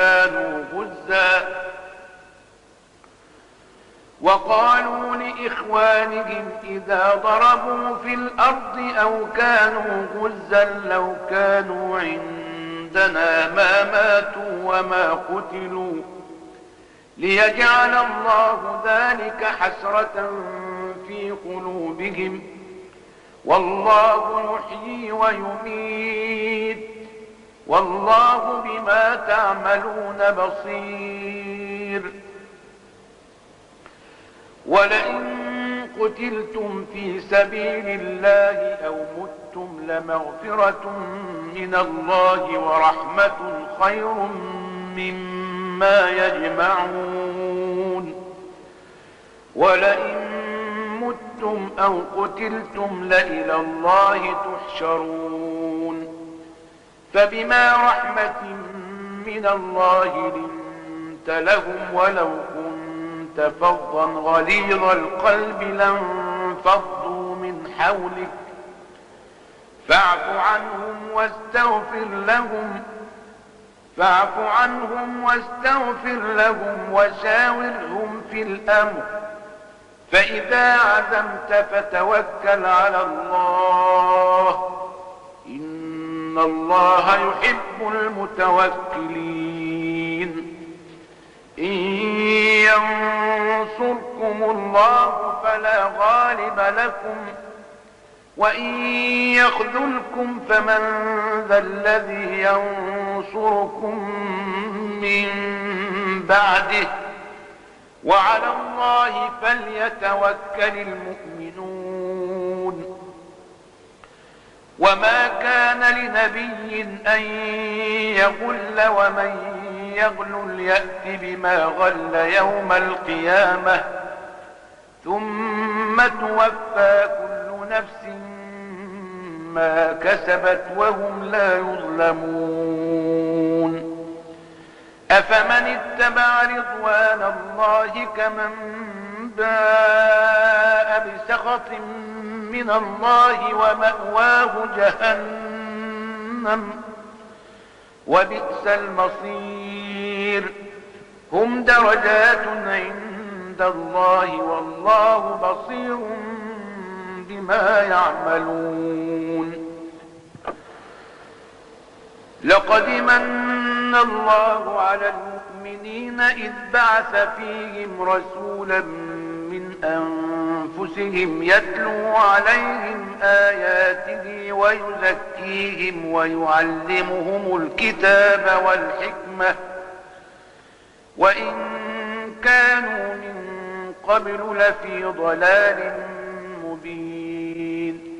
أو كانوا غزا لو كانوا عندنا ما ماتوا وما قتلوا ليجعل الله ذلك حسرة في قلوبهم والله يحيي ويميت والله بما تعملون بصير. ولئن قتلتم في سبيل الله أو متم لمغفرة من الله ورحمة خير مما يجمعون. ولئن متم أو قتلتم لإلى الله تحشرون. فبما رحمة من الله لنت لهم ولو كنت فظا غليظ القلب لانفضوا من حولك فاعف عنهم واستغفر لهم وشاورهم في الأمر فإذا عزمت فتوكل على الله إن الله يحب المتوكلين. إن ينصركم الله فلا غالب لكم وإن يخذلكم فمن ذا الذي ينصركم من بعده وعلى الله فليتوكل المؤمنون. وما كان لنبي أن يغل ومن يغل يأت بما غل يوم القيامة ثم توفى كل نفس ما كسبت وهم لا يظلمون. أفمن اتبع رضوان الله كمن باء بسخط من الله ومأواه جهنم وبئس المصير. هم درجات عند الله والله بصير بما يعملون. لقد من الله على المؤمنين إذ بعث فيهم رسولا من أنفسهم يتلو عليهم آياته ويزكيهم ويعلمهم الكتاب والحكمة وإن كانوا من قبل لفي ضلال مبين.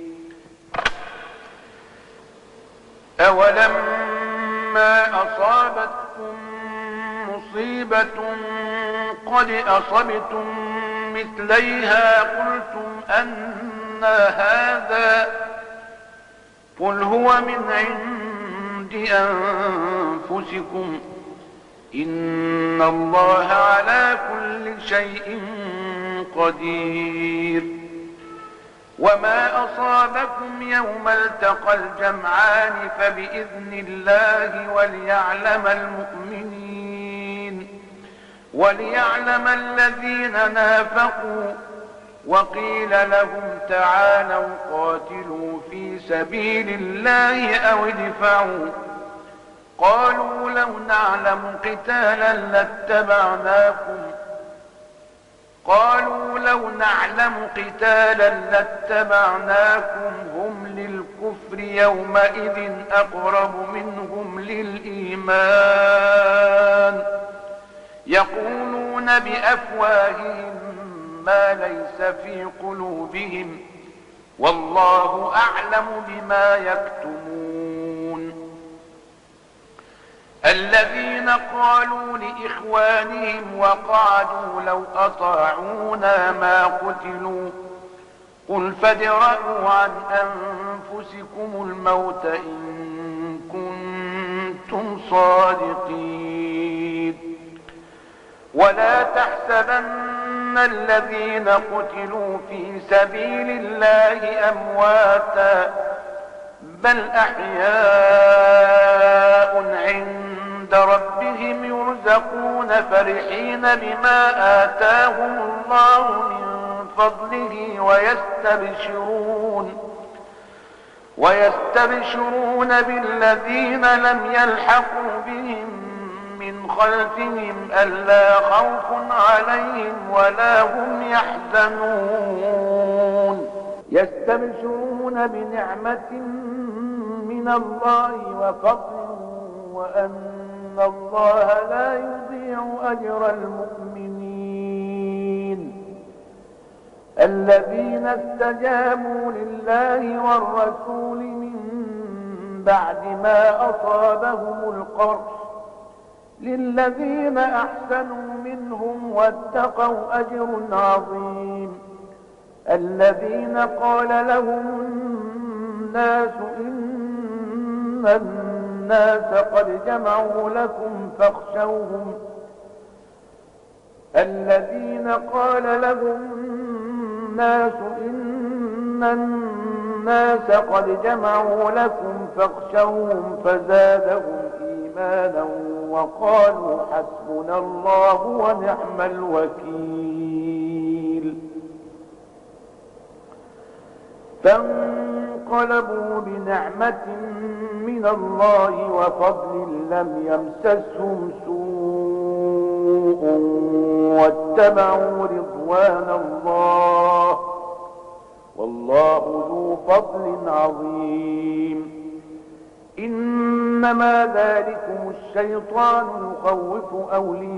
أولما أصابتكم مصيبة قد أصبتم مثليها قلتم أنى هذا قل هو من عند أنفسكم إن الله على كل شيء قدير. وما أصابكم يوم التقى الجمعان فبإذن الله وليعلم الذين نافقوا وقيل لهم تعالوا قاتلوا في سبيل الله أو ادفعوا قالوا لو نعلم قتالا لاتبعناكم هم للكفر يومئذ أقرب منهم للإيمان يقولون بأفواههم ما ليس في قلوبهم والله أعلم بما يكتمون. الذين قالوا لإخوانهم وقعدوا لو أطاعونا ما قتلوا قل فادرءوا عن أنفسكم الموت إن كنتم صادقين. ولا تحسبن الذين قتلوا في سبيل الله أمواتا بل أحياء عند ربهم يرزقون فرحين بما آتاهم الله من فضله ويستبشرون بالذين لم يلحقوا بهم من خلفهم ألا خوف عليهم ولا هم يحزنون. يستبشرون بنعمة من الله وفضل وأن الله لا يضيع أجر المؤمنين. الذين استجابوا لله والرسول من بعد ما أصابهم القرح للذين أحسنوا منهم واتقوا أجر عظيم. الذين قال لهم الناس إن الناس قد جمعوا لكم فاخشوهم الذين قال لهم الناس إن الناس قد جمعوا لكم فاخشوهم فزادهم إيمانا وقالوا حسبنا الله ونعم الوكيل. فانقلبوا بنعمة من الله وفضل لم يمسسهم سوء واتبعوا رضوان الله والله ذو فضل عظيم. إنما ذلكم الشيطان يخوف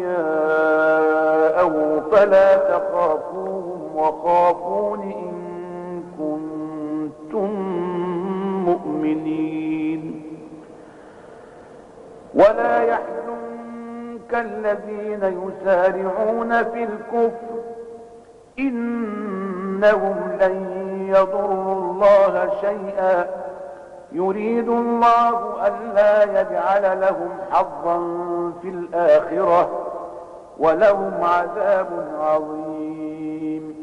أولياءه فلا تخافوهم وخافون إن كنتم مؤمنين. ولا يحزنك الذين يسارعون في الكفر إنهم لن يضروا الله شيئا يريد الله ألا يجعل لهم حظا في الآخرة ولهم عذاب عظيم.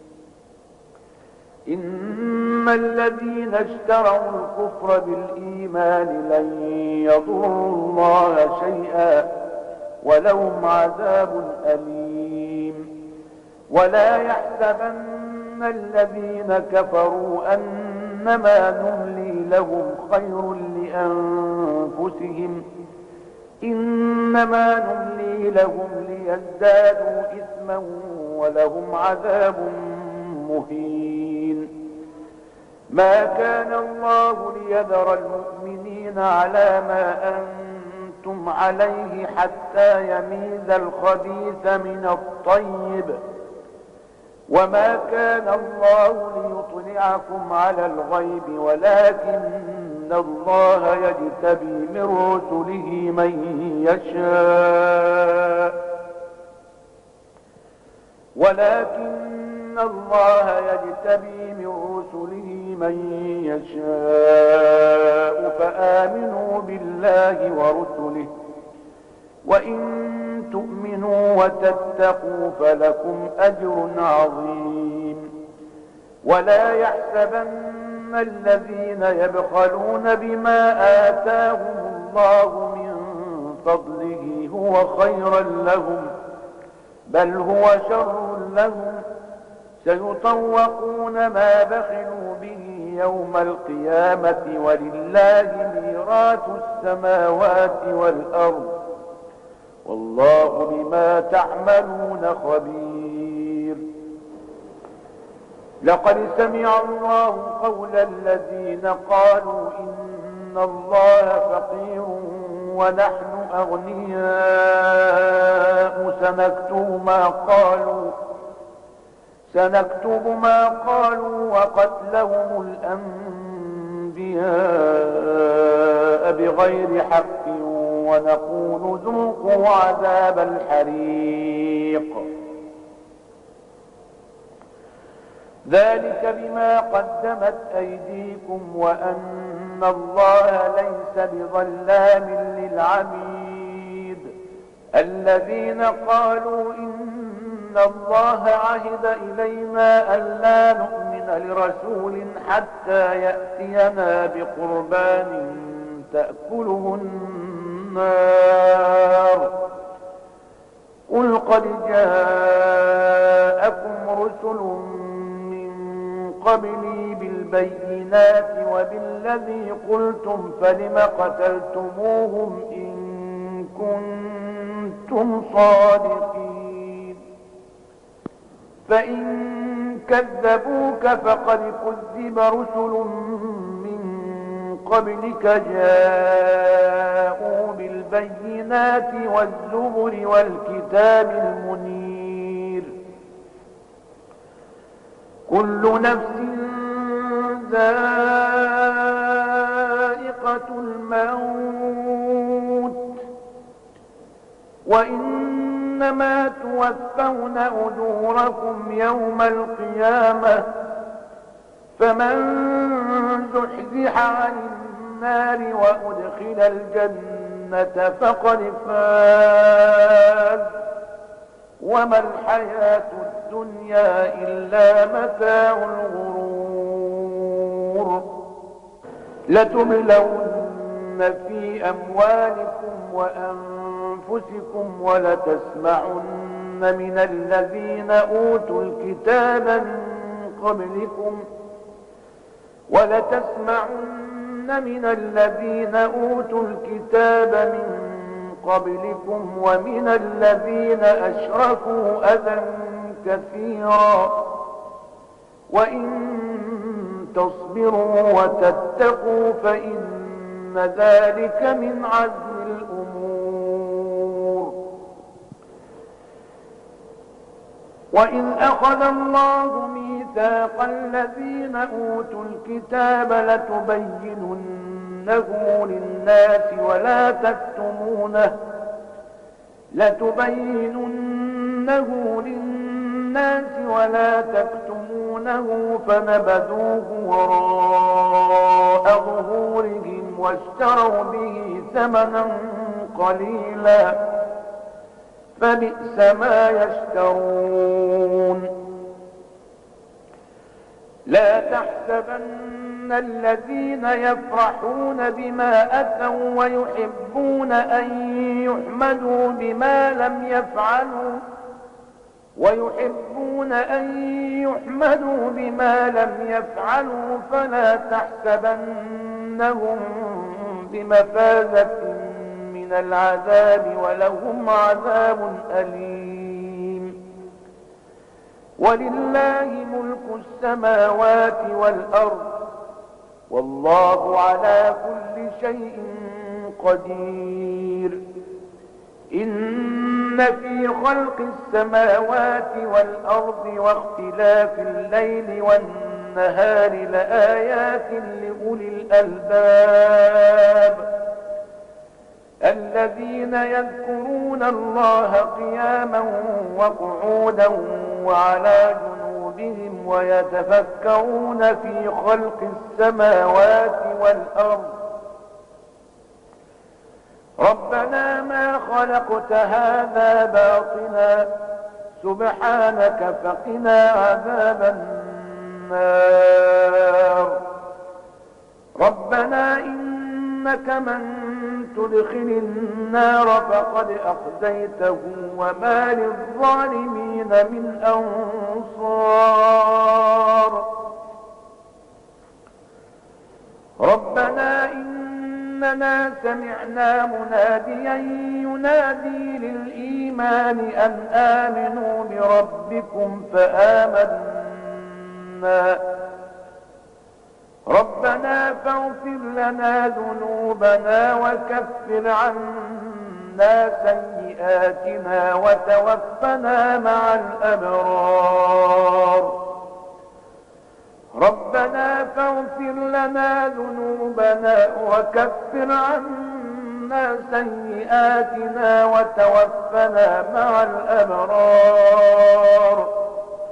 إن الذين اشتروا الكفر بالإيمان لن يضروا الله شيئا ولهم عذاب أليم. ولا يحسبن الذين كفروا أنما نملي لهم خير لأنفسهم إنما نملي لهم ليزدادوا إثما ولهم عذاب مهين. ما كان الله ليذر المؤمنين على ما أنتم عليه حتى يميز الخبيث من الطيب وما كان الله ليطلعكم على الغيب ولكن الله يجتبي من رسله من يشاء فآمنوا بالله ورسله وإن تؤمنوا وتتقوا فلكم أجر عظيم. ولا يحسبن الذين يبخلون بما آتاهم الله من فضله هو خيرا لهم بل هو شر لهم سيطوقون ما بخلوا به يوم القيامة ولله ميراث السماوات والأرض والله بما تعملون خبير. لقد سمع الله قول الذين قالوا إن الله فقير ونحن أغنياء سنكتب ما قالوا وقتلهم الأنبياء بغير حق ونقول ذوقوا عذاب الحريق ذلك بما قدمت أيديكم وأن الله ليس بظلام للعبيد. الذين قالوا إن الله عهد إلينا ألا نؤمن لرسول حتى يأتينا بقربان تأكله النار قل قد جاءكم رسل من قبلي بالبينات وبالذي قلتم فلم قتلتموهم إن كنتم صادقين. فإن كذبوك فقد كذب رسل من قبلك جاءوا بالبينات والزبر والكتاب المنير كل نفس ذائقة الموت وإنما توفون أجوركم يوم القيامة فمن زحزح عن النار وأدخل الجنة فقد فاز وما الحياة الدنيا إلا متاع الغرور لتبلون في أموالكم وأنفسكم ولتسمعن من الذين أوتوا الكتاب من قبلكم ومن الذين أشركوا أذى كثيرا وإن تصبروا وتتقوا فإن ذلك من عزم الأمور وإذ أخذ الله ميثاق الذين أوتوا الكتاب لتبيننه للناس ولا تكتمونه فنبذوه وراء ظهورهم واشتروا به ثمنا قليلا فبئس ما يشترون لا تحسبن الذين يفرحون بما أتوا ويحبون أن يحمدوا بما لم يفعلوا فلا تحسبنهم بمفازة من العذاب ولهم عذاب أليم ولله ملك السماوات والأرض والله على كل شيء قدير إن في خلق السماوات والأرض واختلاف الليل والنهار لآيات لأولي الألباب الذين يذكرون الله قياما وقعودا وعلى جنوبهم ويتفكرون في خلق السماوات والأرض ربنا ما خلقت هذا باطلا سبحانك فقنا عذاب النار ربنا إنك من تدخل النار فقد أخزيته وما للظالمين من أنصار ربنا إننا سمعنا مناديا ينادي للإيمان أن آمنوا بربكم فآمنا ربنا فاغفر لنا ذنوبنا وكفر عنا سيئاتنا وتوفنا مع الأبرار ربنا فاغفر لنا ذنوبنا وكفر عنا سيئاتنا وتوفنا مع الأبرار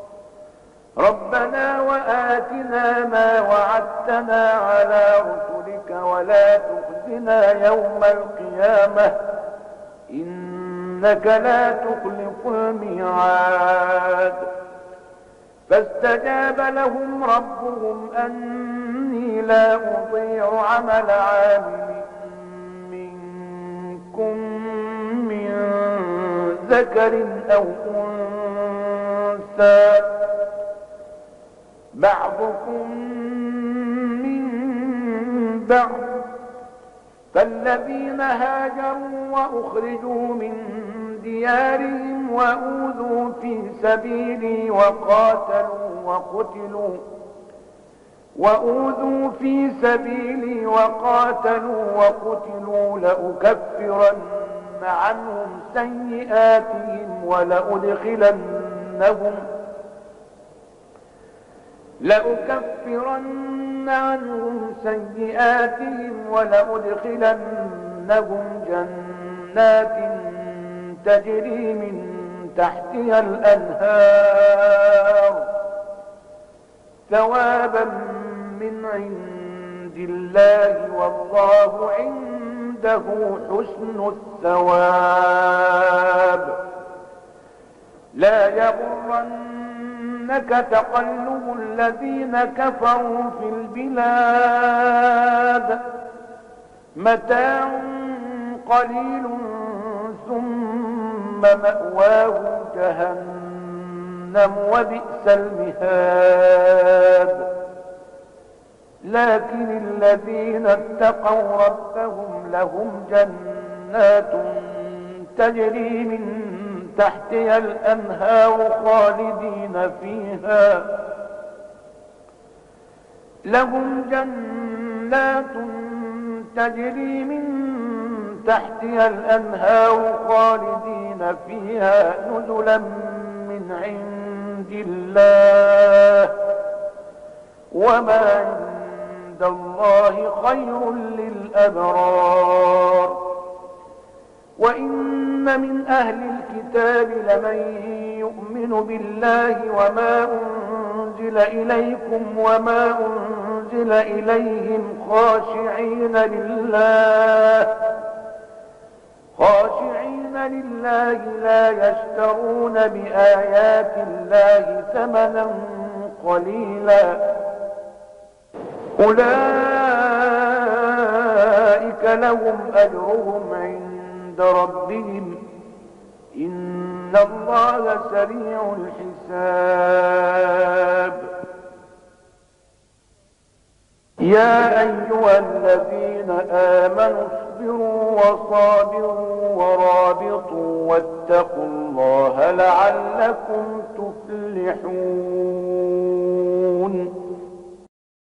ربنا وآتنا ما وعدتنا على رسلك ولا تخزنا يوم القيامة إنك لا تخلف الميعاد فاستجاب لهم ربهم أني لا أضيع عمل عامل منكم من ذكر أو أنثى بعضكم من بعض فالذين هاجروا وأخرجوا من ديارهم وأوذوا في سبيلي وقاتلوا وقتلوا لأكفرن عنهم لأكفرن عنهم سيئاتهم ولأدخلنهم جنات تجري من تحتها الأنهار ثوابا من عند الله والله عنده حسن الثواب. لا يغرنك تقلب الذين كفروا في البلاد متاع قليل ثم مأواه جهنم وبئس المهاد. لكن الذين اتقوا ربهم لهم جنات تجري من تحتها الأنهار خالدين فيها لهم جنات تجري من تحتها الأنهار خالدين فيها نزلا من عند الله وما عند الله خير للأبرار. وإن من أهل الكتاب لمن يؤمن بالله وما أنزل إليكم وما أنزل إليهم خاشعين لله لا يشترون بآيات الله ثمنا قليلا أولئك لهم أجرهم عند ربهم إن الله سريع الحساب. يا أيها الذين آمنوا اصبروا وصابروا ورابطوا واتقوا الله لعلكم تفلحون.